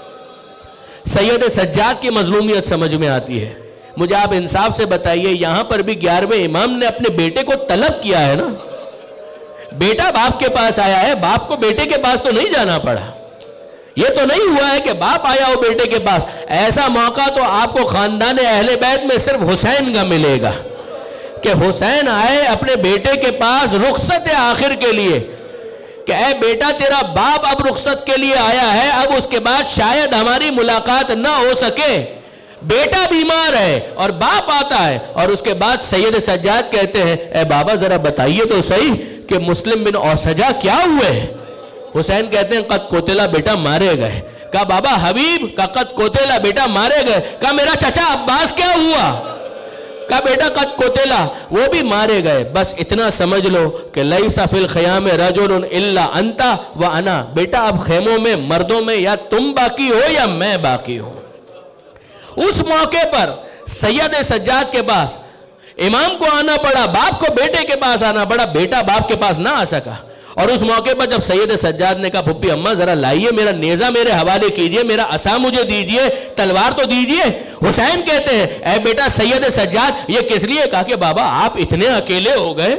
Speaker 2: سید سجاد کی مظلومیت سمجھ میں آتی ہے۔ مجھے آپ انصاف سے بتائیے، یہاں پر بھی گیارہویں امام نے اپنے بیٹے کو طلب کیا ہے نا، بیٹا باپ کے پاس آیا ہے، باپ کو بیٹے کے پاس تو نہیں جانا پڑا، یہ تو نہیں ہوا ہے کہ باپ آیا ہو بیٹے کے پاس۔ ایسا موقع تو آپ کو خاندان اہل بیت میں صرف حسین کا ملے گا کہ حسین آئے اپنے بیٹے کے پاس رخصت آخر کے لیے کہ اے بیٹا تیرا باپ اب رخصت کے لیے آیا ہے، اب اس کے بعد شاید ہماری ملاقات نہ ہو سکے، بیٹا بیمار ہے اور باپ آتا ہے، اور اس کے بعد سید سجاد کہتے ہیں اے بابا ذرا بتائیے تو صحیح کہ مسلم بن اوسجا کیا ہوئے؟ حسین کہتے ہیں قد قتلا، بیٹا مارے گئے۔ کہا بابا حبیب؟ کہا قد قتلا، بیٹا مارے گئے۔ کہا میرا چچا عباس کیا ہوا؟ کہا بیٹا قد قتلا، وہ بھی مارے گئے۔ بس اتنا سمجھ لو کہ لیس فی الخیام رجل الا انت وانا، بیٹا اب خیموں میں مردوں میں یا تم باقی ہو یا میں باقی ہوں۔ اس موقع پر سید سجاد کے پاس امام کو آنا پڑا، باپ کو بیٹے کے پاس آنا پڑا، بیٹا باپ کے پاس نہ آ سکا، اور اس موقع پر جب سید سجاد نے کہا پھپھی اماں ذرا لائیے میرا نیزہ میرے حوالے کیجئے، میرا عصا مجھے دیجئے، تلوار تو دیجئے، حسین کہتے ہیں اے بیٹا سید سجاد یہ کس لیے؟ کہا کہ بابا آپ اتنے اکیلے ہو گئے،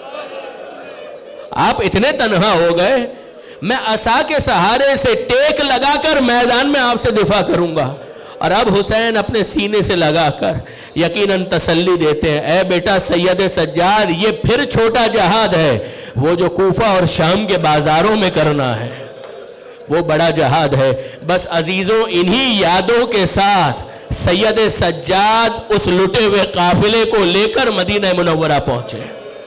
Speaker 2: آپ اتنے تنہا ہو گئے، میں عصا کے سہارے سے ٹیک لگا کر میدان میں آپ سے دفاع کروں گا۔ اور اب حسین اپنے سینے سے لگا کر یقیناً تسلی دیتے ہیں اے بیٹا سید سجاد یہ پھر چھوٹا جہاد ہے، وہ جو کوفہ اور شام کے بازاروں میں کرنا ہے وہ بڑا جہاد ہے۔ بس عزیزوں انہی یادوں کے ساتھ سید سجاد اس لٹے ہوئے قافلے کو لے کر مدینہ منورہ پہنچے،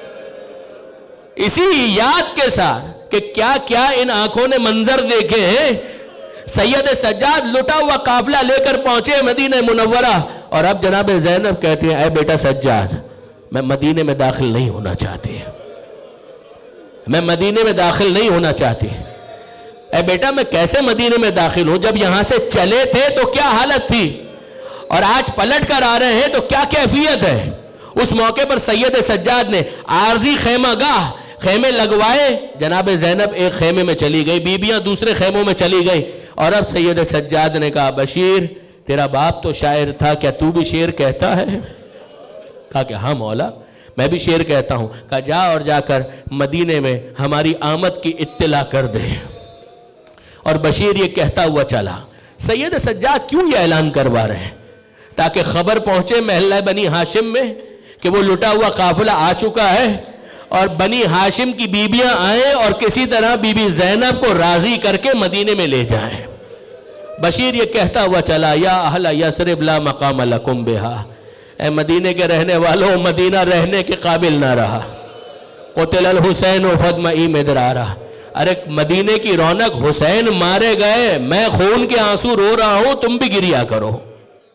Speaker 2: اسی یاد کے ساتھ کہ کیا کیا ان آنکھوں نے منظر دیکھے ہیں۔ سید سجاد لٹا ہوا قافلہ لے کر پہنچے مدینہ منورہ، اور اب جناب زینب کہتی ہیں اے بیٹا سجاد میں مدینے میں داخل نہیں ہونا چاہتی، میں مدینے میں داخل نہیں ہونا چاہتی۔ اے بیٹا میں کیسے مدینے میں داخل ہوں؟ جب یہاں سے چلے تھے تو کیا حالت تھی، اور آج پلٹ کر آ رہے ہیں تو کیا کیفیت ہے۔ اس موقع پر سید سجاد نے عارضی خیمہ گاہ خیمے لگوائے، جناب زینب ایک خیمے میں چلی گئی، بیبیاں دوسرے خیموں میں چلی گئی، اور اب سید سجاد نے کہا بشیر تیرا باپ تو شاعر تھا، کیا تو بھی شعر کہتا ہے؟ کہا کہ ہاں مولا میں بھی شعر کہتا ہوں۔ کہا جا اور جا کر مدینے میں ہماری آمد کی اطلاع کر دے۔ اور بشیر یہ کہتا ہوا چلا۔ سید سجاد کیوں یہ اعلان کروا رہے ہیں؟ تاکہ خبر پہنچے محلہ بنی ہاشم میں کہ وہ لٹا ہوا قافلہ آ چکا ہے، اور بنی ہاشم کی بیبیاں آئیں اور کسی طرح بی بی زینب کو راضی کر کے مدینے میں لے جائیں۔ بشیر یہ کہتا ہوا چلا یا اہل یثرب لا مقام لکم بہا، اے مدینے کے رہنے والوں مدینہ رہنے کے قابل نہ رہا۔ قتل الحسین فدمئی مدرارہ، ارے مدینے کی رونق حسین مارے گئے، میں خون کے آنسو رو رہا ہوں تم بھی گریا کرو۔